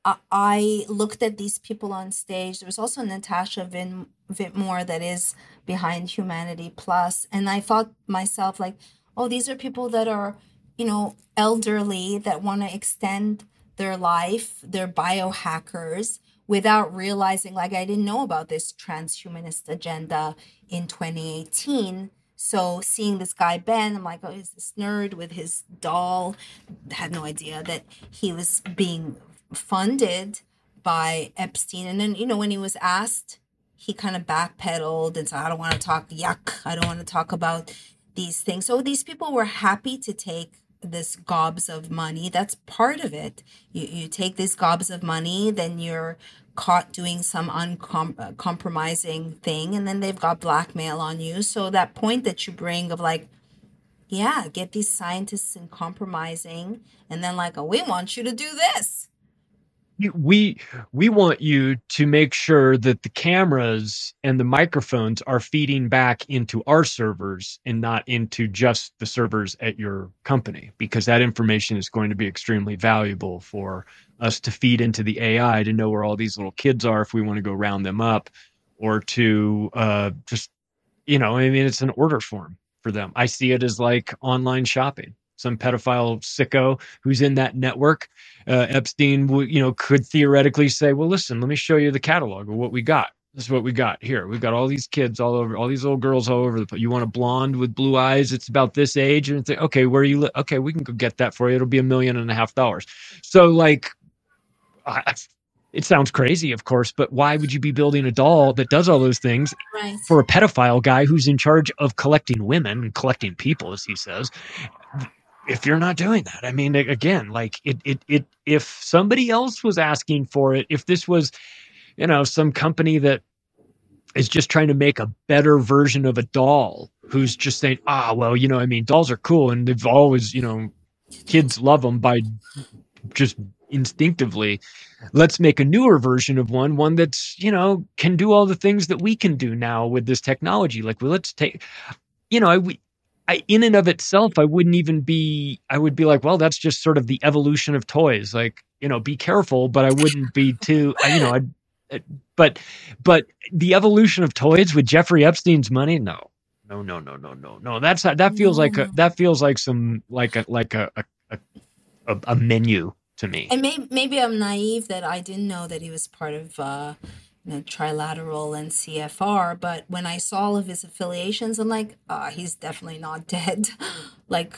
I looked at these people on stage. There was also Natasha Vitmore that is behind Humanity Plus, and I thought myself like, oh, these are people that are, elderly that want to extend their life. They're biohackers without realizing, like, I didn't know about this transhumanist agenda in 2018. So seeing this guy, Ben, I'm like, oh, he's this nerd with his doll. Had no idea that he was being funded by Epstein. And then, when he was asked, he kind of backpedaled and said, I don't want to talk, I don't want to talk about these things. So these people were happy to take this gobs of money. That's part of it. You take these gobs of money, then you're caught doing some uncompromising thing, and then they've got blackmail on you. So that point that you bring of like, yeah, get these scientists in compromising, and then like, oh, we want you to do this. We want you to make sure that the cameras and the microphones are feeding back into our servers and not into just the servers at your company, because that information is going to be extremely valuable for us to feed into the AI to know where all these little kids are if we want to go round them up, or to just, it's an order form for them. I see it as like online shopping. Some pedophile sicko who's in that network, Epstein, could theoretically say, well, listen, let me show you the catalog of what we got. This is what we got here. We've got all these kids all over, all these little girls all over. You want a blonde with blue eyes? It's about this age. And it's like, okay, where you live? Okay, we can go get that for you. It'll be $1.5 million. So like, it sounds crazy, of course, but why would you be building a doll that does all those things for a pedophile guy who's in charge of collecting women and collecting people, as he says? If you're not doing that, I mean, again, like if somebody else was asking for it, if this was, some company that is just trying to make a better version of a doll, who's just saying, dolls are cool. And they've always, kids love them by just instinctively. Let's make a newer version of one that's, can do all the things that we can do now with this technology. Like, well, let's take, in and of itself, I would be like, well, that's just sort of the evolution of toys. Like, be careful, but I wouldn't be too, but the evolution of toys with Jeffrey Epstein's money, no. That feels like some, like a menu to me. And maybe I'm naive that I didn't know that he was part of, Trilateral and CFR, but when I saw all of his affiliations, I'm like, he's definitely not dead. Like,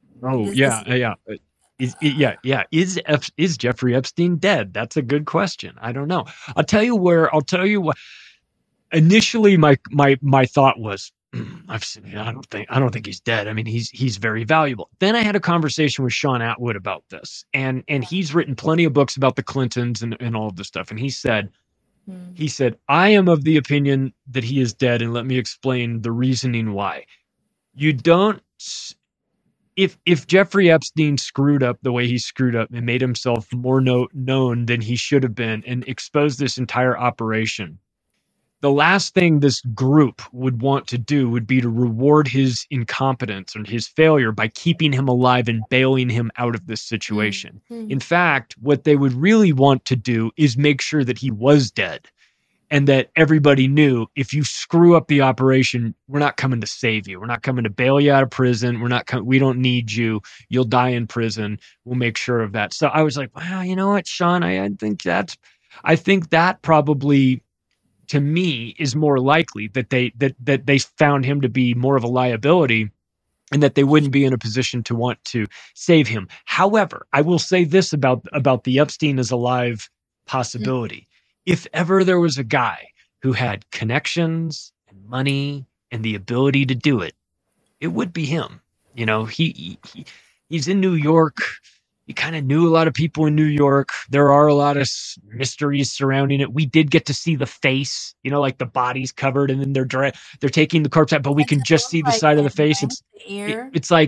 Is Jeffrey Epstein dead? That's a good question. I don't know. I'll tell you what. Initially, my thought was, I don't think he's dead. I mean, he's very valuable. Then I had a conversation with Sean Atwood about this, and he's written plenty of books about the Clintons and all of this stuff, and he said, I am of the opinion that he is dead, and let me explain the reasoning why. You don't, if Jeffrey Epstein screwed up the way he screwed up and made himself more known than he should have been and exposed this entire operation, the last thing this group would want to do would be to reward his incompetence and his failure by keeping him alive and bailing him out of this situation. Mm-hmm. In fact, what they would really want to do is make sure that he was dead, and that everybody knew, if you screw up the operation, we're not coming to save you. We're not coming to bail you out of prison. We don't need you. You'll die in prison. We'll make sure of that. So I was like, wow, you know what, Sean, I think that probably, to me, is more likely that they found him to be more of a liability, and that they wouldn't be in a position to want to save him. However, I will say this about the Epstein is alive possibility. If ever there was a guy who had connections and money and the ability to do it, it would be him. He's in New York. He kind of knew a lot of people in New York. There are a lot of mysteries surrounding it. We did get to see the face, like the body's covered, and then they're taking the corpse out, but we can just see the side of the face. It's like,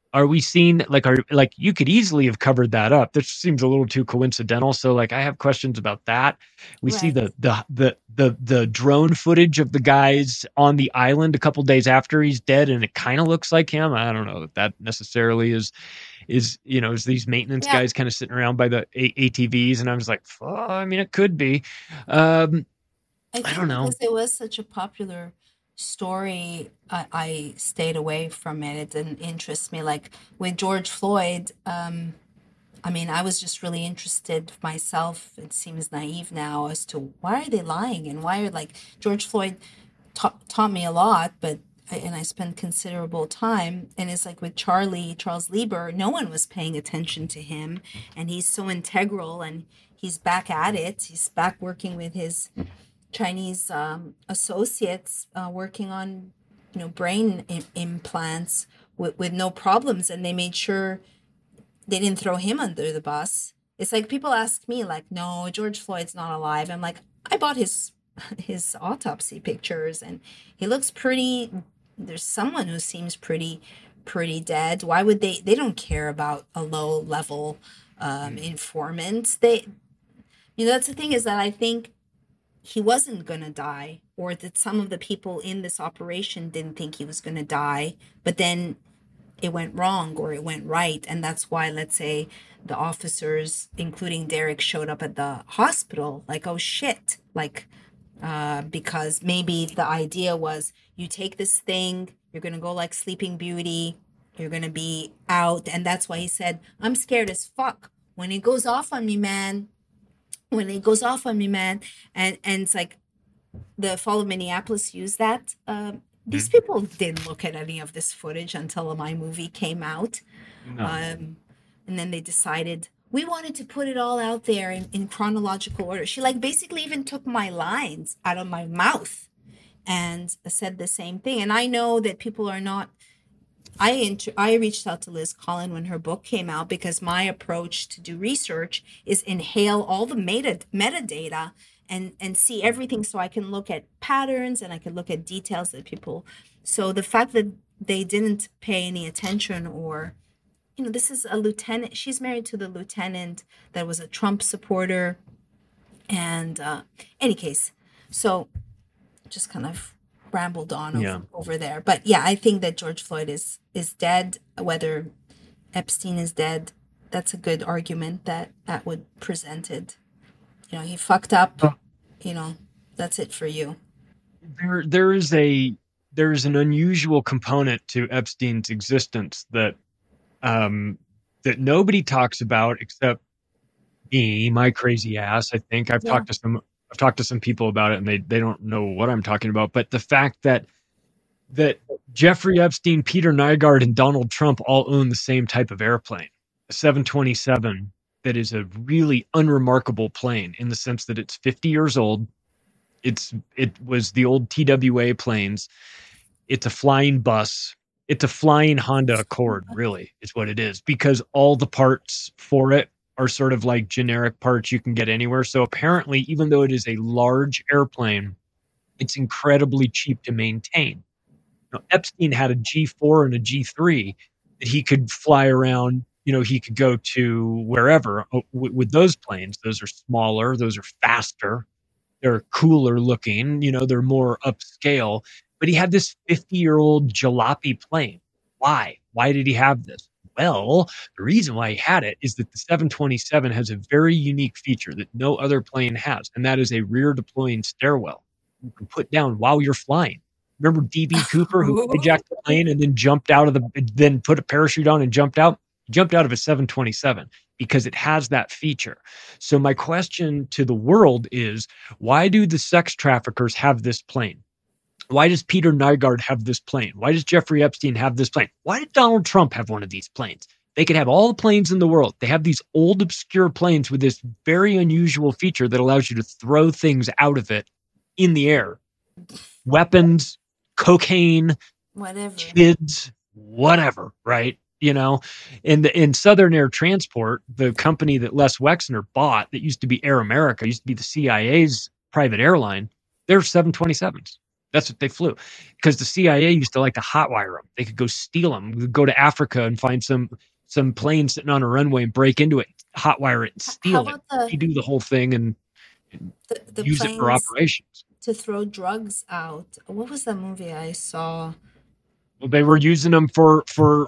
Are we seeing like you could easily have covered that up? This seems a little too coincidental. So like I have questions about that. We see the drone footage of the guys on the island a couple days after he's dead, and it kind of looks like him. I don't know if that necessarily is these maintenance guys kind of sitting around by the ATVs, and I was like, I mean, it could be. I don't know. Because it was such a popular story, I stayed away from it. It didn't interest me. Like with George Floyd, I mean, I was just really interested myself. It seems naive now as to why are they lying and why are like George Floyd taught me a lot, but I spent considerable time. And it's like with Charles Lieber, no one was paying attention to him, and he's so integral, and he's back at it. He's back working with his Chinese associates, working on brain implants with no problems, and they made sure they didn't throw him under the bus. It's like people ask me like, no, George Floyd's not alive. I'm like, I bought his autopsy pictures, and he looks pretty. There's someone who seems pretty dead. Why would they don't care about a low level informant. That's the thing, is that I think he wasn't going to die, or that some of the people in this operation didn't think he was going to die, but then it went wrong or it went right. And that's why, let's say, the officers, including Derek, showed up at the hospital like, oh shit, like, because maybe the idea was you take this thing, you're going to go like Sleeping Beauty, you're going to be out. And that's why he said, I'm scared as fuck when it goes off on me, man. And it's like the Fall of Minneapolis used that. These people didn't look at any of this footage until my movie came out. No. And then they decided, we wanted to put it all out there in chronological order. She like basically even took my lines out of my mouth and said the same thing. And I know that people are not, I reached out to Liz Collin when her book came out, because my approach to do research is inhale all the metadata and see everything, so I can look at patterns and I can look at details that people. So the fact that they didn't pay any attention, or, this is a lieutenant. She's married to the lieutenant that was a Trump supporter. And any case, so just kind of rambled on over there. But yeah, I think that George Floyd is dead. Whether Epstein is dead, that's a good argument that would presented. He fucked up, that's it for you. There is an unusual component to Epstein's existence that nobody talks about except me, my crazy ass. I think I've talked to some people about it, and they don't know what I'm talking about. But the fact that Jeffrey Epstein, Peter Nygard, and Donald Trump all own the same type of airplane, a 727, that is a really unremarkable plane in the sense that it's 50 years old. It was the old TWA planes. It's a flying bus. It's a flying Honda Accord, really, is what it is, because all the parts for it are sort of like generic parts you can get anywhere. So apparently, even though it is a large airplane, it's incredibly cheap to maintain. Now, Epstein had a G4 and a G3 that he could fly around. He could go to wherever with those planes. Those are smaller. Those are faster. They're cooler looking. They're more upscale. But he had this 50-year-old jalopy plane. Why? Why did he have this? Well, the reason why he had it is that the 727 has a very unique feature that no other plane has, and that is a rear deploying stairwell you can put down while you're flying. Remember D.B. Cooper, who hijacked the plane and then put a parachute on and jumped out? He jumped out of a 727 because it has that feature. So my question to the world is, why do the sex traffickers have this plane? Why does Peter Nygard have this plane? Why does Jeffrey Epstein have this plane? Why did Donald Trump have one of these planes? They could have all the planes in the world. They have these old, obscure planes with this very unusual feature that allows you to throw things out of it in the air. Weapons, cocaine, whatever, kids, whatever, right? In Southern Air Transport, the company that Les Wexner bought, that used to be Air America, used to be the CIA's private airline, they're 727s. That's what they flew. Because the CIA used to like to hotwire them. They could go steal them, go to Africa and find some plane sitting on a runway and break into it, hotwire it, and steal it. They do the whole thing and the use it for operations. To throw drugs out. What was that movie I saw? Well, they were using them for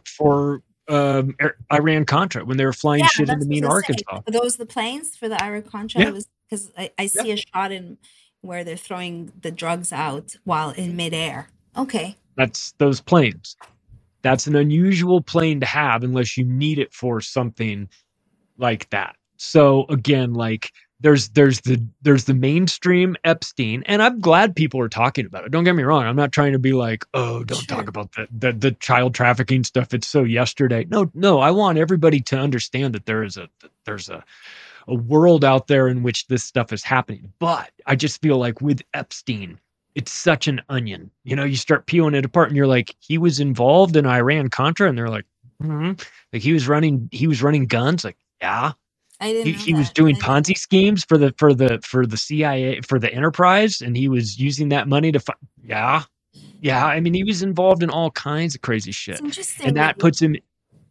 Iran-Contra when they were flying shit into Mean Arkansas. Are those the planes for the Iran-Contra? Yeah. Because I see a shot in where they're throwing the drugs out while in midair. Okay. That's those planes. That's an unusual plane to have unless you need it for something like that. So again, like there's the mainstream Epstein, and I'm glad people are talking about it. Don't get me wrong. I'm not trying to be like, oh, don't talk about the child trafficking stuff. It's so yesterday. No. I want everybody to understand that there's a world out there in which this stuff is happening. But I just feel like with Epstein, it's such an onion. You know, you start peeling it apart and you're like, he was involved in Iran-Contra, and they're like, like he was running guns. Like, yeah. He was doing Ponzi schemes for the CIA, for the enterprise, and he was using that money to yeah. I mean, he was involved in all kinds of crazy shit, and that puts him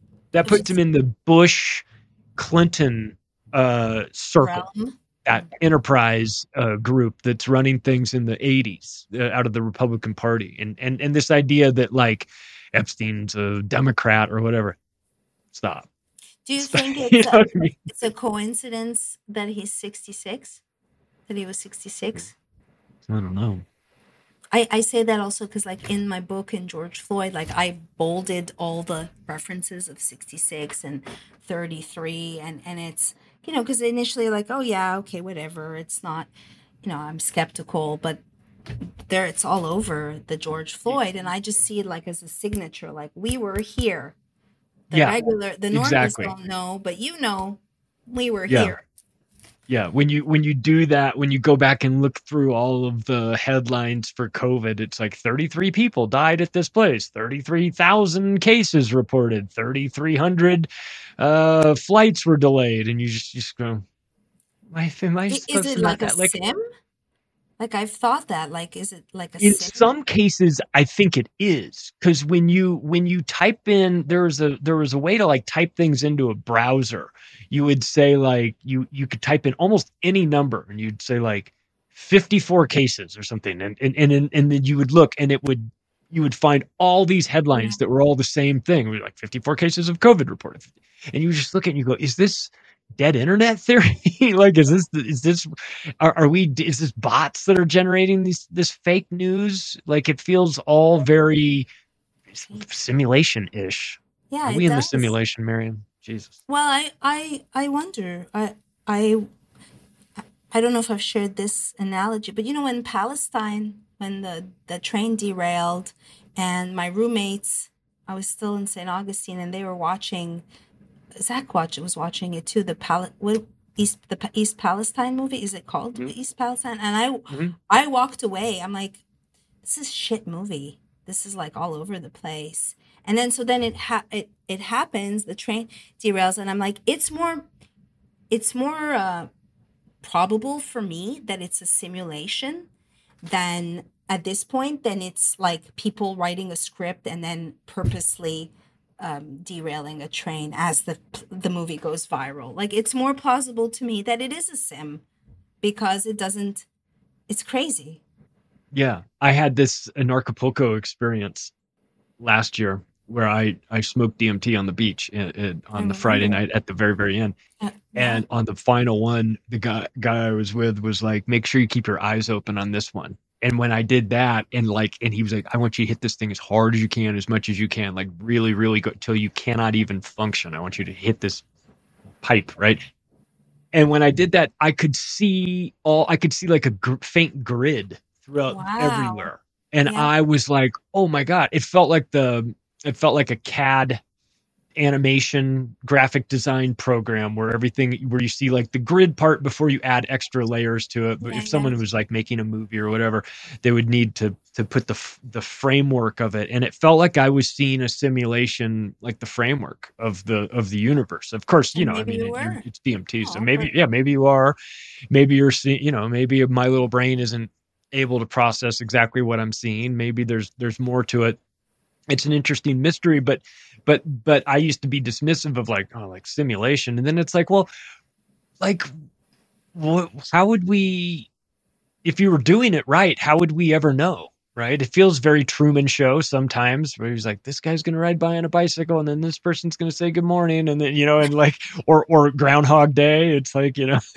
in the Bush Clinton circle, that enterprise group that's running things in the 80s out of the Republican Party, and this idea that like Epstein's a Democrat or whatever. Stop. Do you think it's a coincidence that he's 66? That he was 66? I don't know. I say that also because, like, in my book in George Floyd, like, I bolded all the references of 66 and 33, and it's, you know, because initially, like, oh, yeah, okay, whatever. It's not, you know, I'm skeptical, but there it's all over the George Floyd, and I just see it, like, as a signature, like, we were here. The normies don't know, but you know, we were here. Yeah, when you do that, when you go back and look through all of the headlines for COVID, it's like 33 people died at this place, 33,000 cases reported, 3,300 flights were delayed, and you just go, am I supposed is it to like not a that? sim? Like, I've thought that, like, is it like a In sim? some cases, I think it is, because when you type in, there was a way to like type things into a browser. You would say like you could type in almost any number, and you'd say like 54 cases or something, and then you would look, and you would find all these headlines that were all the same thing. Like 54 cases of COVID reported, and you just look at it and you go, is this dead internet theory? Like, is this bots that are generating this fake news? Like, it feels all very simulation-ish. Yeah, are we in the simulation, Miriam? Jesus. Well, I wonder. I don't know if I've shared this analogy, but you know, in Palestine, when the train derailed, and my roommates, I was still in St. Augustine, and they were watching. Zach was watching it too. The East Palestine movie, is it called East Palestine? And I walked away. I'm like, this is shit movie. This is like all over the place. And then it happens. The train derails, and I'm like, it's more probable for me that it's a simulation than at this point. Then it's like people writing a script and then purposely derailing a train as the movie goes viral. Like, it's more plausible to me that it is a sim, because it's crazy. Yeah, I had this Acapulco experience last year where I smoked DMT on the beach on the Friday night at the very, very end. And on the final one, the guy I was with was like, make sure you keep your eyes open on this one. And when I did that, and he was like, I want you to hit this thing as hard as you can, as much as you can, like really, really go till you cannot even function. I want you to hit this pipe, right? And when I did that, I could see like a faint grid throughout everywhere. And I was like, oh my God, it felt like a CAD animation graphic design program where you see like the grid part before you add extra layers to it. But if someone was like making a movie or whatever, they would need to put the framework of it. And it felt like I was seeing a simulation, like the framework of the universe. Of course, you know, I mean, it's DMT. So maybe you are, maybe you're seeing, you know, maybe my little brain isn't able to process exactly what I'm seeing. Maybe there's more to it. It's an interesting mystery, but I used to be dismissive of like simulation, and then it's like, well, like, how would we, if you were doing it right, how would we ever know? Right? It feels very Truman Show sometimes, where he's like, this guy's going to ride by on a bicycle, and then this person's going to say good morning, and then and like, or Groundhog Day. It's like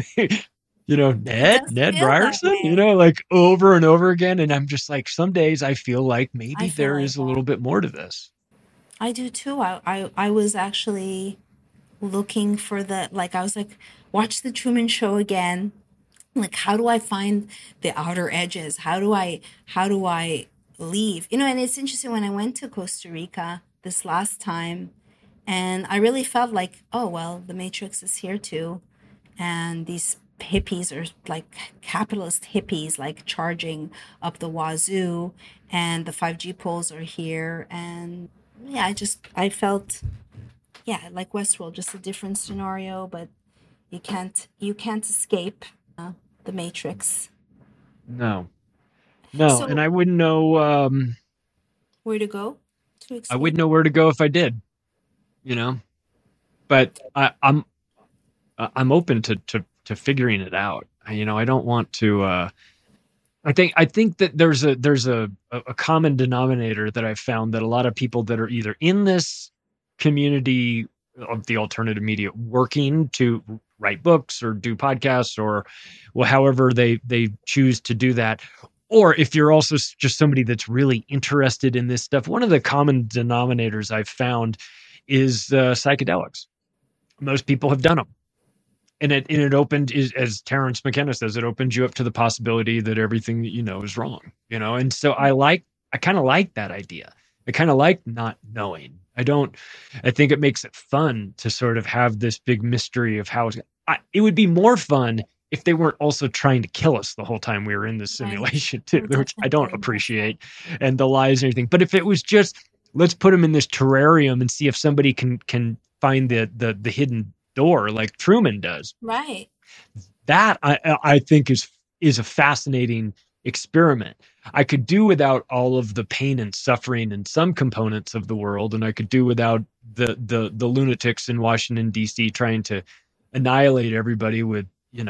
Ned Ryerson, like over and over again. And I'm just like, some days I feel like maybe there is a little bit more to this. I do too. I was actually looking for I was like, watch the Truman Show again. Like, how do I find the outer edges? How do I leave? And it's interesting, when I went to Costa Rica this last time, and I really felt like, oh, well, the Matrix is here too. And these hippies are like capitalist hippies, like charging up the wazoo, and the 5G poles are here. And yeah, I felt, like Westworld, just a different scenario, but you can't escape the Matrix. No. So, and I wouldn't know where to go to escape. I wouldn't know where to go if I did, but I'm open to figuring it out. I don't want to I think that there's a common denominator that I've found, that a lot of people that are either in this community of the alternative media, working to write books or do podcasts, or however they choose to do that, or if you're also just somebody that's really interested in this stuff, one of the common denominators I've found is psychedelics. Most people have done them. And it opened, as Terence McKenna says, it opens you up to the possibility that everything that you know is wrong, And so I kind of like that idea. I kind of like not knowing. I think it makes it fun to sort of have this big mystery of how it would be more fun if they weren't also trying to kill us the whole time we were in this simulation too, which I don't appreciate, and the lies and everything. But if it was just, let's put them in this terrarium and see if somebody can find the hidden door like Truman does. Right. That I think is a fascinating experiment. I could do without all of the pain and suffering in some components of the world, and I could do without the lunatics in Washington, D.C. trying to annihilate everybody with,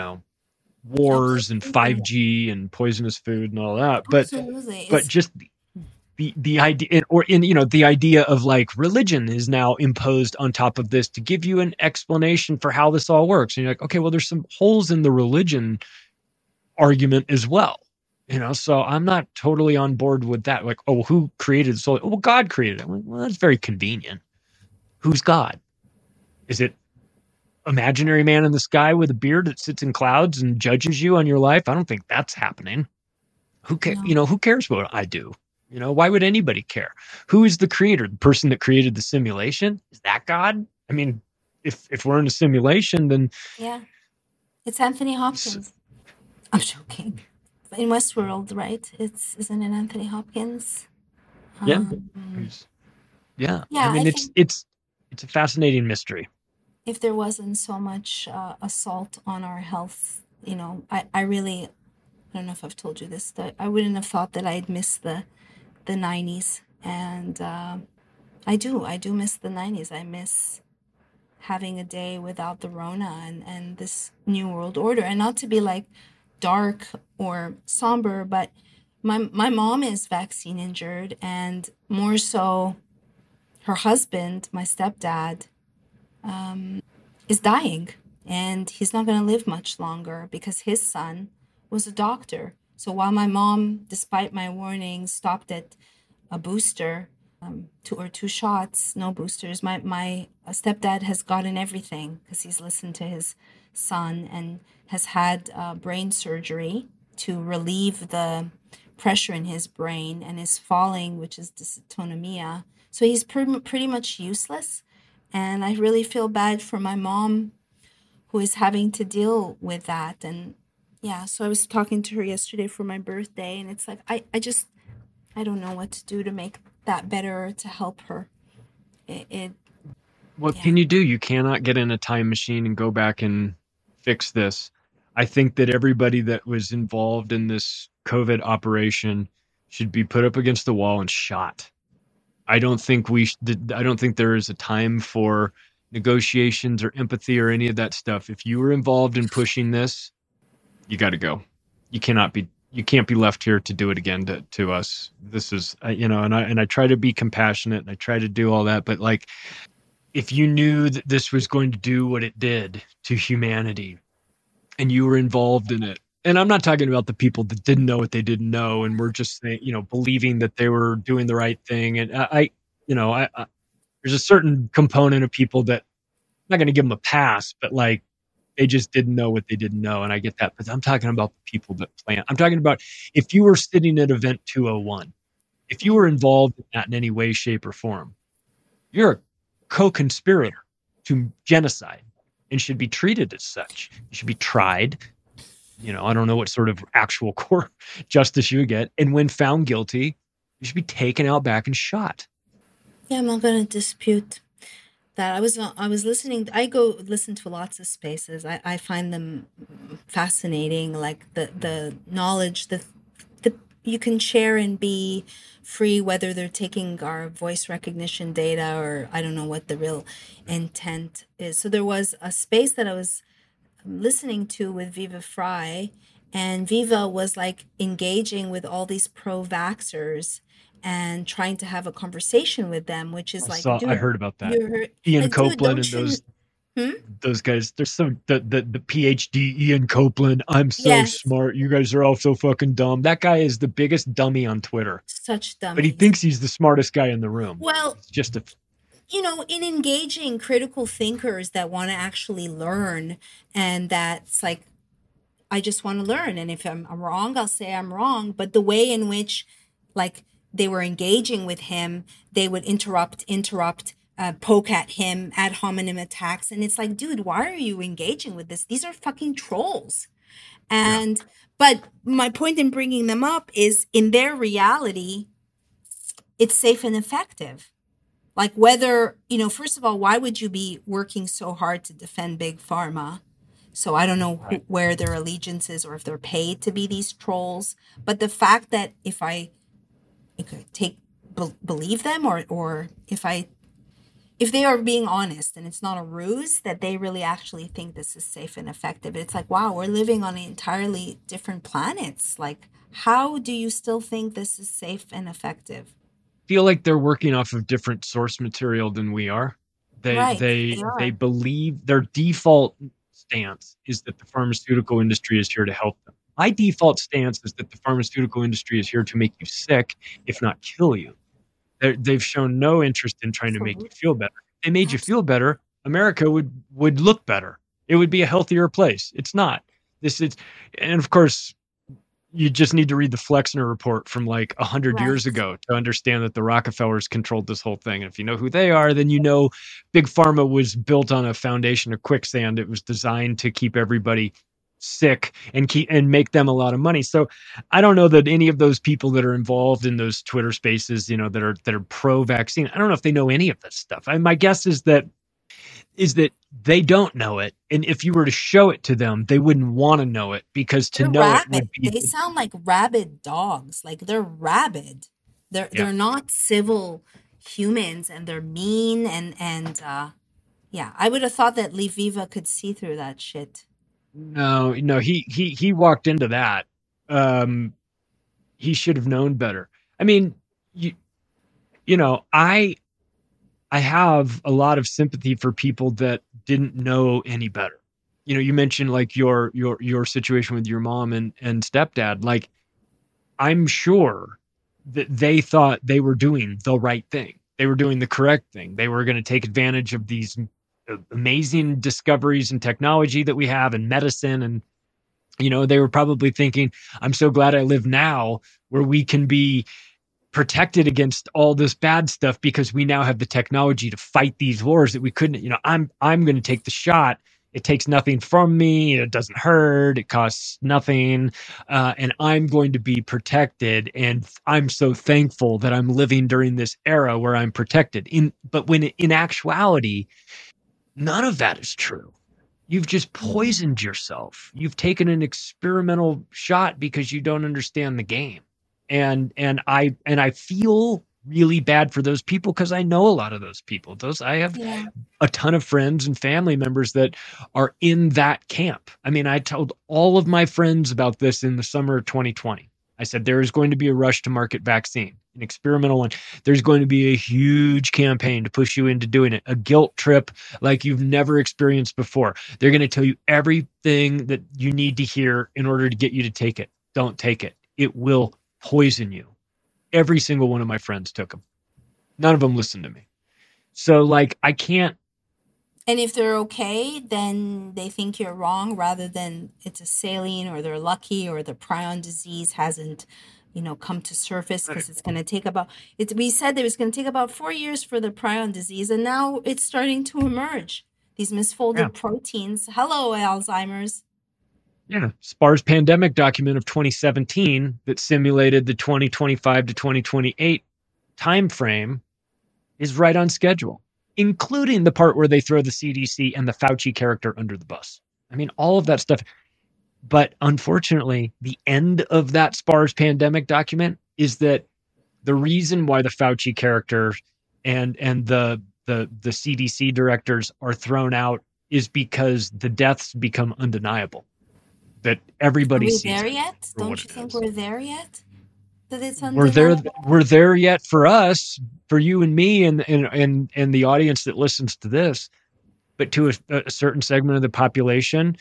wars and 5G and poisonous food and all that. But just the idea, the idea of like religion is now imposed on top of this to give you an explanation for how this all works. And you're like, okay, well, there's some holes in the religion argument as well. So I'm not totally on board with that. Like, oh, who created the soul? Oh, well, God created it. Well, that's very convenient. Who's God? Is it imaginary man in the sky with a beard that sits in clouds and judges you on your life? I don't think that's happening. Who cares what I do? Why would anybody care? Who is the creator? The person that created the simulation? Is that God? I mean, if we're in a simulation, then yeah, it's Anthony Hopkins. I'm joking. In Westworld, right? Isn't it Anthony Hopkins? Yeah. Yeah. I mean, it's a fascinating mystery. If there wasn't so much assault on our health, I really, I don't know if I've told you this, that I wouldn't have thought that I'd miss the 90s. And I do miss the 90s. I miss having a day without the Rona and this new world order. And not to be like dark or somber, but my mom is vaccine injured, and more so her husband, my stepdad, is dying, and he's not going to live much longer because his son was a doctor. So while my mom, despite my warnings, stopped at a booster, two shots, no boosters, my stepdad has gotten everything because he's listened to his son and has had brain surgery to relieve the pressure in his brain, and is falling, which is dysautonomia. So he's pretty much useless. And I really feel bad for my mom, who is having to deal with that. And yeah, so I was talking to her yesterday for my birthday, and it's like, I don't know what to do to make that better, to help her. What can you do? You cannot get in a time machine and go back and fix this. I think that everybody that was involved in this COVID operation should be put up against the wall and shot. I don't think there is a time for negotiations or empathy or any of that stuff. If you were involved in pushing this, you got to go. You can't be left here to do it again to us. This is, and I try to be compassionate and I try to do all that. But like, if you knew that this was going to do what it did to humanity and you were involved in it, and I'm not talking about the people that didn't know what they didn't know and were just, believing that they were doing the right thing. And I there's a certain component of people that I'm not going to give them a pass, but like, they just didn't know what they didn't know. And I get that, but I'm talking about the people that plan. I'm talking about if you were sitting at event 201, if you were involved in that in any way, shape, or form, you're a co-conspirator to genocide and should be treated as such. You should be tried. I don't know what sort of actual court justice you would get. And when found guilty, you should be taken out back and shot. Yeah, I'm not going to dispute that. I was listening. I go listen to lots of spaces. I find them fascinating. Like the knowledge that you can share and be free, whether they're taking our voice recognition data or I don't know what the real intent is. So there was a space that I was listening to with Viva Frei, and Viva was like engaging with all these pro-vaxxers and trying to have a conversation with them, which is I heard about that. Ian Copeland and those guys. They're so the PhD Ian Copeland. I'm so smart. You guys are all so fucking dumb. That guy is the biggest dummy on Twitter. Such dummy. But he thinks he's the smartest guy in the room. Well, it's just in engaging critical thinkers that want to actually learn, and that's like, I just want to learn. And if I'm wrong, I'll say I'm wrong. But the way in which, like, they were engaging with him, they would interrupt, poke at him, ad hominem attacks. And it's like, dude, why are you engaging with this? These are fucking trolls. And, but my point in bringing them up is in their reality, it's safe and effective. Like whether, first of all, why would you be working so hard to defend Big Pharma? So I don't know where their allegiance is or if they're paid to be these trolls. But the fact that if I believe them or if they are being honest and it's not a ruse, that they really actually think this is safe and effective. It's like, wow, we're living on entirely different planets. Like, how do you still think this is safe and effective? Feel like they're working off of different source material than we are. They believe their default stance is that the pharmaceutical industry is here to help them. My default stance is that the pharmaceutical industry is here to make you sick, if not kill you. They've shown no interest in trying to make you feel better. If they made you feel better, America would look better. It would be a healthier place. It's not. And of course, you just need to read the Flexner report from like 100 years ago to understand that the Rockefellers controlled this whole thing. And if you know who they are, then you know Big Pharma was built on a foundation of quicksand. It was designed to keep everybody sick and make them a lot of money. So I don't know that any of those people that are involved in those Twitter spaces, that are pro-vaccine, I don't know if they know any of this stuff. My guess is that they don't know it. And if you were to show it to them, they wouldn't want to know it because to know rabid. It would be... They sound like rabid dogs. Like they're rabid. They're not civil humans and they're mean and I would have thought that Lee Viva could see through that shit. No, he walked into that. He should have known better. I mean, I have a lot of sympathy for people that didn't know any better. You mentioned like your situation with your mom and stepdad. Like, I'm sure that they thought they were doing the right thing. They were doing the correct thing. They were going to take advantage of these amazing discoveries and technology that we have in medicine. And, they were probably thinking, I'm so glad I live now where we can be protected against all this bad stuff because we now have the technology to fight these wars that we couldn't. I'm going to take the shot. It takes nothing from me. It doesn't hurt. It costs nothing. And I'm going to be protected. And I'm so thankful that I'm living during this era where I'm protected. But when in actuality, none of that is true. you've just poisoned yourself. You've taken an experimental shot because you don't understand the game. And I feel really bad for those people because I know a lot of those people. I have a ton of friends and family members that are in that camp. I mean, I told all of my friends about this in the summer of 2020. I said, there is going to be a rush to market vaccine, an experimental one. There's going to be a huge campaign to push you into doing it, a guilt trip like you've never experienced before. They're going to tell you everything that you need to hear in order to get you to take it. Don't take it. It will poison you. Every single one of my friends took them. None of them listened to me. So like, I can't. And if they're okay, then they think you're wrong rather than it's a saline or they're lucky or the prion disease hasn't, come to surface because it's going to take we said that it was going to take about 4 years for the prion disease. And now it's starting to emerge. These misfolded proteins. Hello, Alzheimer's. Yeah. SPARS pandemic document of 2017 that simulated the 2025 to 2028 time frame is right on schedule, including the part where they throw the CDC and the Fauci character under the bus. I mean, all of that stuff. But unfortunately, the end of that SPARS pandemic document is that the reason why the Fauci character and the CDC directors are thrown out is because the deaths become undeniable. That everybody sees. Are we there yet? Don't you think we're there yet? That it's we're there yet for us, for you and me, and the audience that listens to this. But to a certain segment of the population,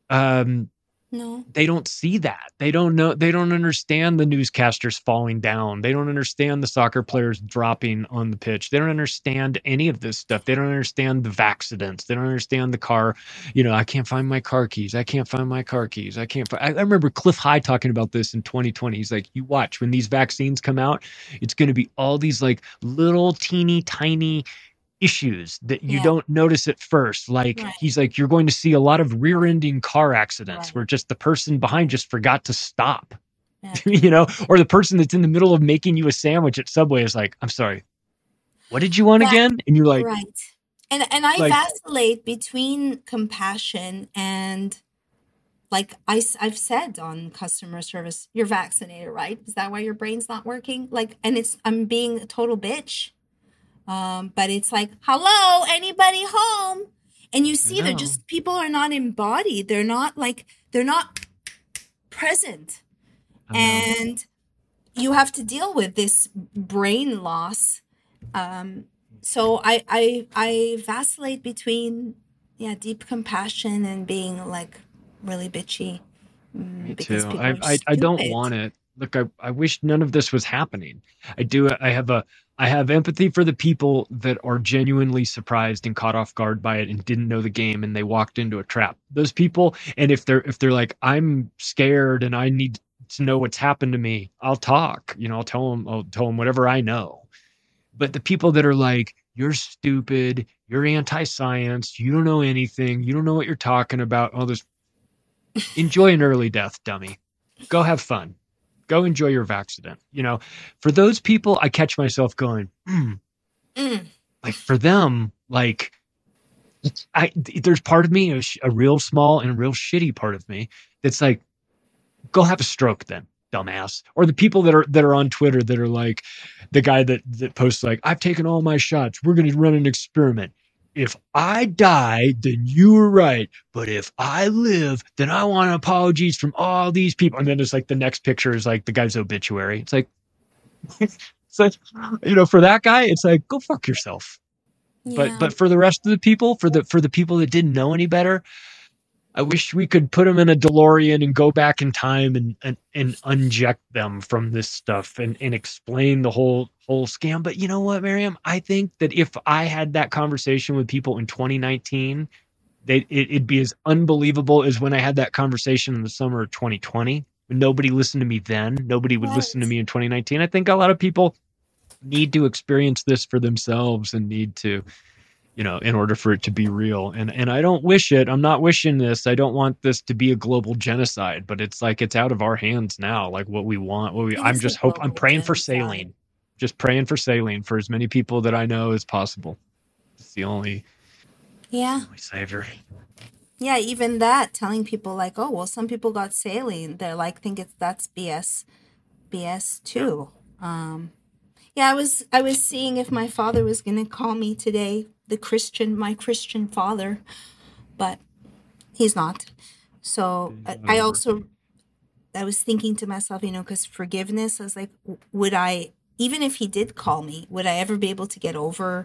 no, they don't see that. They don't know. They don't understand the newscasters falling down. They don't understand the soccer players dropping on the pitch. They don't understand any of this stuff. They don't understand the accidents. They don't understand the car. I can't find my car keys. I can't find my car keys. I remember Cliff High talking about this in 2020. He's like, you watch when these vaccines come out, it's going to be all these like little teeny tiny issues that you don't notice at first. Like he's like, you're going to see a lot of rear-ending car accidents where just the person behind just forgot to stop, or the person that's in the middle of making you a sandwich at Subway is like, I'm sorry, what did you want again? And you're like, right. And I vacillate between compassion and like I've said on customer service, you're vaccinated, right? Is that why your brain's not working? Like, and I'm being a total bitch. But it's like, hello, anybody home? And you see they're just, people are not embodied. They're not present. And you have to deal with this brain loss. So I vacillate between, deep compassion and being like really bitchy. Me too. I don't want it. Look, I wish none of this was happening. I have empathy for the people that are genuinely surprised and caught off guard by it and didn't know the game and they walked into a trap. Those people, and if they're like, I'm scared and I need to know what's happened to me, I'll talk. I'll tell them whatever I know. But the people that are like, you're stupid, you're anti-science, you don't know anything, you don't know what you're talking about, all this. Enjoy an early death, dummy. Go have fun. Go enjoy your vaccine. For those people, I catch myself going, like for them, like there's part of me, a real small and real shitty part of me that's like, go have a stroke then, dumbass. Or the people that are on Twitter that are like the guy that posts like, I've taken all my shots. We're going to run an experiment. If I die, then you were right. But if I live, then I want apologies from all these people. And then it's like the next picture is like the guy's obituary. It's like, for that guy, it's like, go fuck yourself. Yeah. But for the rest of the people, for the people that didn't know any better, I wish we could put them in a DeLorean and go back in time and unject them from this stuff and explain the whole scam. But you know what, Miriam? I think that if I had that conversation with people in 2019, it'd be as unbelievable as when I had that conversation in the summer of 2020. Nobody listened to me then. Nobody would listen to me in 2019. I think a lot of people need to experience this for themselves and need to, in order for it to be real. And I don't wish it. I'm not wishing this. I don't want this to be a global genocide, but it's like, it's out of our hands now. Like what we want, I'm praying for saline, just praying for saline for as many people that I know as possible. It's the only savior. Yeah, even that, telling people like, oh, well, some people got saline. They're like, that's BS too. Yeah, I was seeing if my father was going to call me today, my Christian father, but he's not. So I was thinking to myself, because forgiveness, I was like, would I, even if he did call me, would I ever be able to get over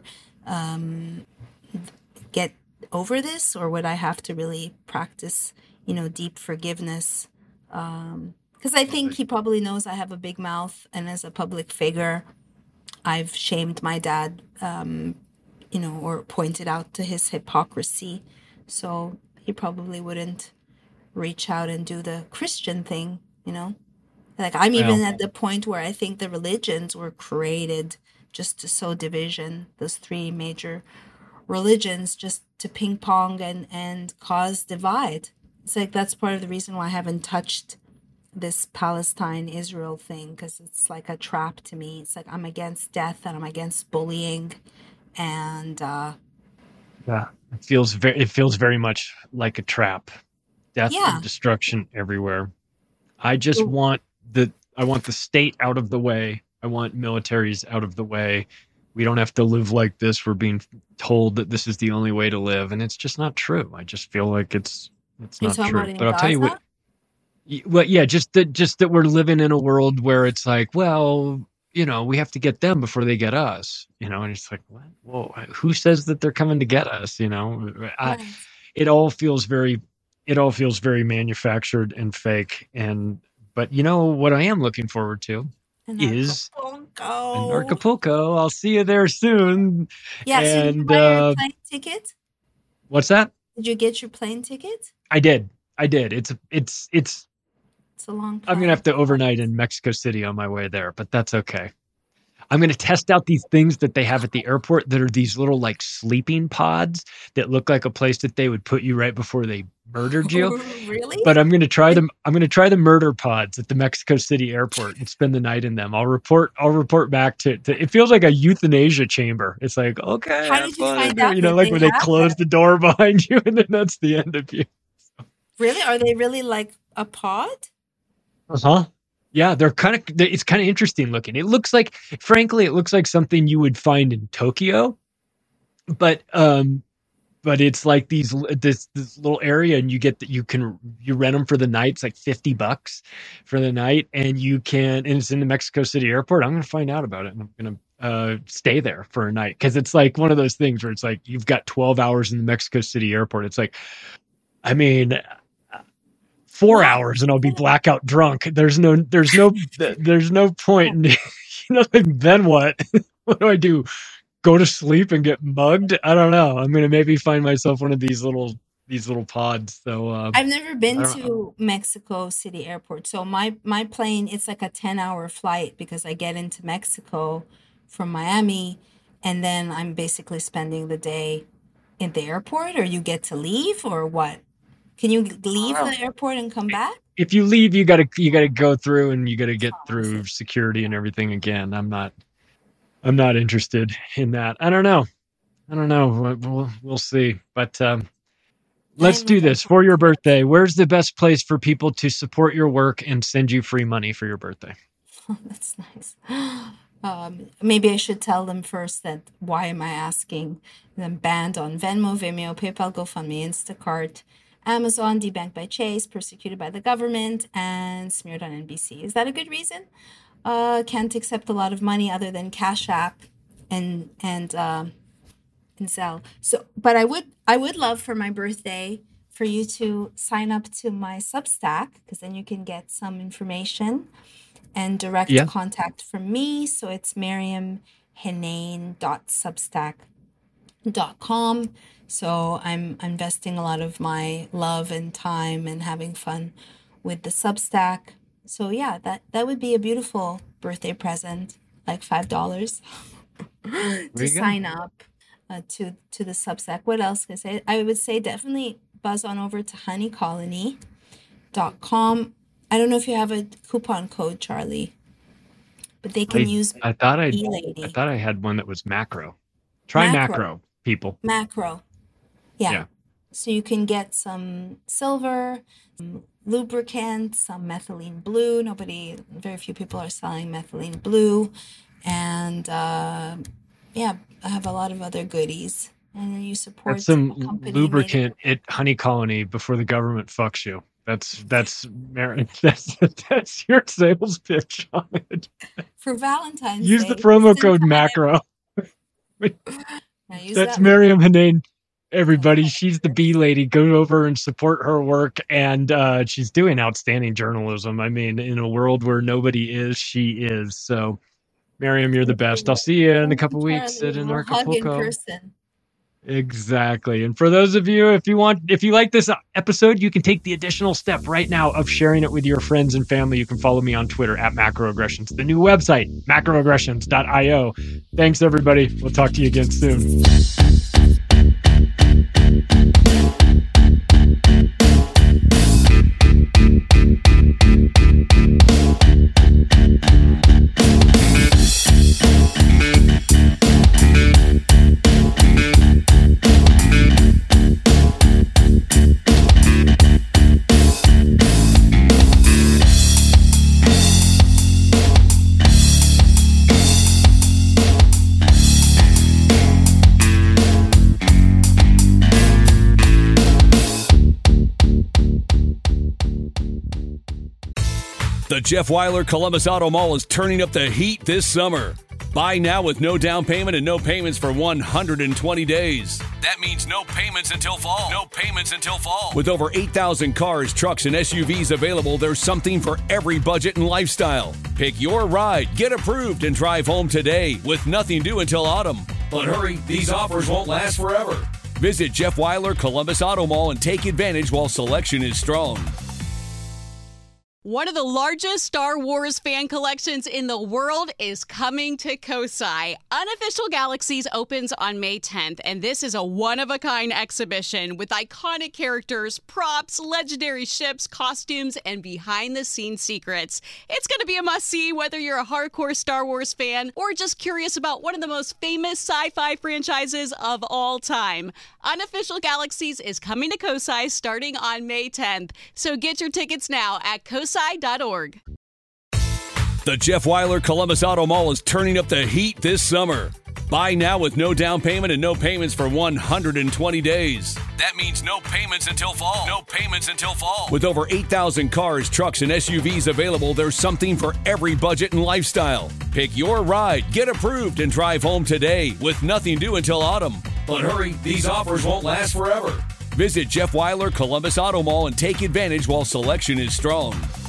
this, or would I have to really practice, deep forgiveness? Because I think he probably knows I have a big mouth, and as a public figure, I've shamed my dad, or pointed out to his hypocrisy. So he probably wouldn't reach out and do the Christian thing, Like, I'm even at the point where I think the religions were created just to sow division. Those three major religions, just to ping pong and cause divide. It's like that's part of the reason why I haven't touched this Palestine-Israel thing, because it's like a trap to me. It's like I'm against death and I'm against bullying, and yeah, it feels very much like a trap. Death and destruction everywhere. I just want the state out of the way. I want militaries out of the way. We don't have to live like this. We're being told that this is the only way to live, and it's just not true. I just feel like it's not true. But I'll tell you what. Well, yeah, just that we're living in a world where it's like, well, we have to get them before they get us, and it's like, what? Whoa, who says that they're coming to get us? It all feels very manufactured and fake. But what I am looking forward to is an Acapulco. I'll see you there soon. Yeah, so did you buy your plane ticket? What's that? Did you get your plane ticket? I did. It's a long time. I'm going to have to overnight in Mexico City on my way there, but that's okay. I'm going to test out these things that they have at the airport that are these little like sleeping pods that look like a place that they would put you right before they murdered you. Really? But I'm going to try them. I'm going to try the murder pods at the Mexico City airport and spend the night in them. I'll report back to it feels like a euthanasia chamber. It's like, okay. How did you find out? Like when they close the door behind you and then that's the end of you. Really? Are they really like a pod? Uh-huh. Yeah, it's kind of interesting looking. It looks like something you would find in Tokyo, but it's like this little area, and you rent them for the night. It's like $50 for the night, and it's in the Mexico City airport. I'm going to find out about it, and I'm going to stay there for a night, because it's like one of those things where it's like you've got 12 hours in the Mexico City airport. It's like, 4 hours and I'll be blackout drunk. There's no point. Then what? What do I do? Go to sleep and get mugged? I don't know. I'm gonna maybe find myself one of these little pods. So I've never been to Mexico City Airport. So my plane, it's like a 10-hour flight, because I get into Mexico from Miami, and then I'm basically spending the day in the airport. Or you get to leave, or what? Can you leave the airport and come back? If you leave, you gotta go through, and you gotta get through security and everything again. I'm not interested in that. I don't know. We'll see. But let's do this for your birthday. Where's the best place for people to support your work and send you free money for your birthday? Oh, that's nice. Maybe I should tell them first that why am I asking them? Banned on Venmo, Vimeo, PayPal, GoFundMe, Instacart, Amazon, debanked by Chase, persecuted by the government, and smeared on NBC. Is that a good reason? Can't accept a lot of money other than Cash App and Zelle. So, but I would love for my birthday for you to sign up to my Substack, because then you can get some information and direct contact from me. So it's miriamhenane.substack.com. So I'm investing a lot of my love and time and having fun with the Substack. So yeah, that would be a beautiful birthday present, like $5 to sign up to the Substack. What else can I say? I would say definitely buzz on over to honeycolony.com. I don't know if you have a coupon code, Charlie, but they can use. I thought I had one that was macro. Try macro, people. Macro. Yeah. So you can get some silver, some lubricant, some methylene blue. Very few people are selling methylene blue. And I have a lot of other goodies. And then you support some lubricant at Honey Colony before the government fucks you. That's your sales pitch on it. For Valentine's Use Day. the promo code Macro. That's Miriam Hanane. Everybody, she's the bee lady. Go over and support her work, and she's doing outstanding journalism. I mean, in a world where nobody is, she is. So, Miriam, you're the best. I'll see you in a couple weeks at an Acapulco. Hug in person. Exactly. And for those of you, if you like this episode, you can take the additional step right now of sharing it with your friends and family. You can follow me on Twitter at Macroaggressions, the new website, macroaggressions.io. Thanks, everybody. We'll talk to you again soon. The Jeff Weiler Columbus Auto Mall is turning up the heat this summer. Buy now with no down payment and no payments for 120 days. That means no payments until fall. No payments until fall. With over 8,000 cars, trucks, and SUVs available, there's something for every budget and lifestyle. Pick your ride, get approved, and drive home today with nothing due until autumn. But hurry, these offers won't last forever. Visit Jeff Weiler Columbus Auto Mall and take advantage while selection is strong. One of the largest Star Wars fan collections in the world is coming to Kosai. Unofficial Galaxies opens on May 10th, and this is a one-of-a-kind exhibition with iconic characters, props, legendary ships, costumes, and behind-the-scenes secrets. It's going to be a must-see whether you're a hardcore Star Wars fan or just curious about one of the most famous sci-fi franchises of all time. Unofficial Galaxies is coming to Kosai starting on May 10th, so get your tickets now at kosai.org. The Jeff Weiler Columbus Auto Mall is turning up the heat this summer. Buy now with no down payment and no payments for 120 days. That means no payments until fall. No payments until fall. With over 8,000 cars, trucks, and SUVs available, there's something for every budget and lifestyle. Pick your ride, get approved, and drive home today with nothing due until autumn. But hurry, these offers won't last forever. Visit Jeff Weiler Columbus Auto Mall and take advantage while selection is strong.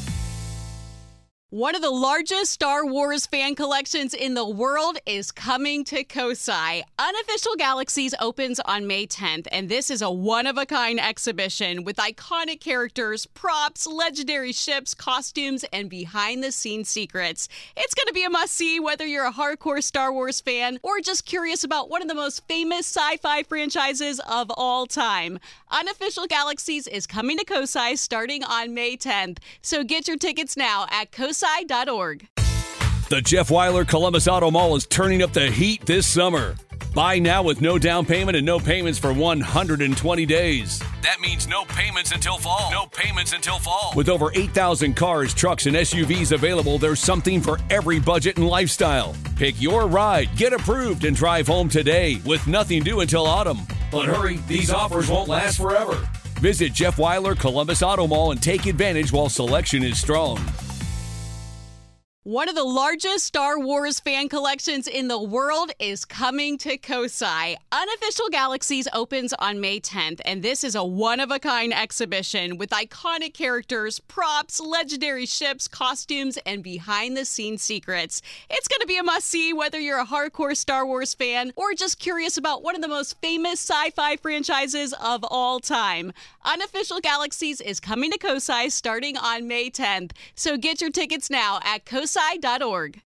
One of the largest Star Wars fan collections in the world is coming to Kosai. Unofficial Galaxies opens on May 10th, and this is a one-of-a-kind exhibition with iconic characters, props, legendary ships, costumes, and behind-the-scenes secrets. It's going to be a must-see whether you're a hardcore Star Wars fan or just curious about one of the most famous sci-fi franchises of all time. Unofficial Galaxies is coming to Kosai starting on May 10th, so get your tickets now at kosai.org. The Jeff Weiler Columbus Auto Mall is turning up the heat this summer. Buy now with no down payment and no payments for 120 days. That means no payments until fall. No payments until fall. With over 8,000 cars, trucks, and SUVs available, there's something for every budget and lifestyle. Pick your ride, get approved, and drive home today with nothing due until autumn. But hurry, these offers won't last forever. Visit Jeff Weiler Columbus Auto Mall and take advantage while selection is strong. One of the largest Star Wars fan collections in the world is coming to Kosai. Unofficial Galaxies opens on May 10th, and this is a one-of-a-kind exhibition with iconic characters, props, legendary ships, costumes, and behind-the-scenes secrets. It's going to be a must-see whether you're a hardcore Star Wars fan or just curious about one of the most famous sci-fi franchises of all time. Unofficial Galaxies is coming to Kosai starting on May 10th, so get your tickets now at kosai.org.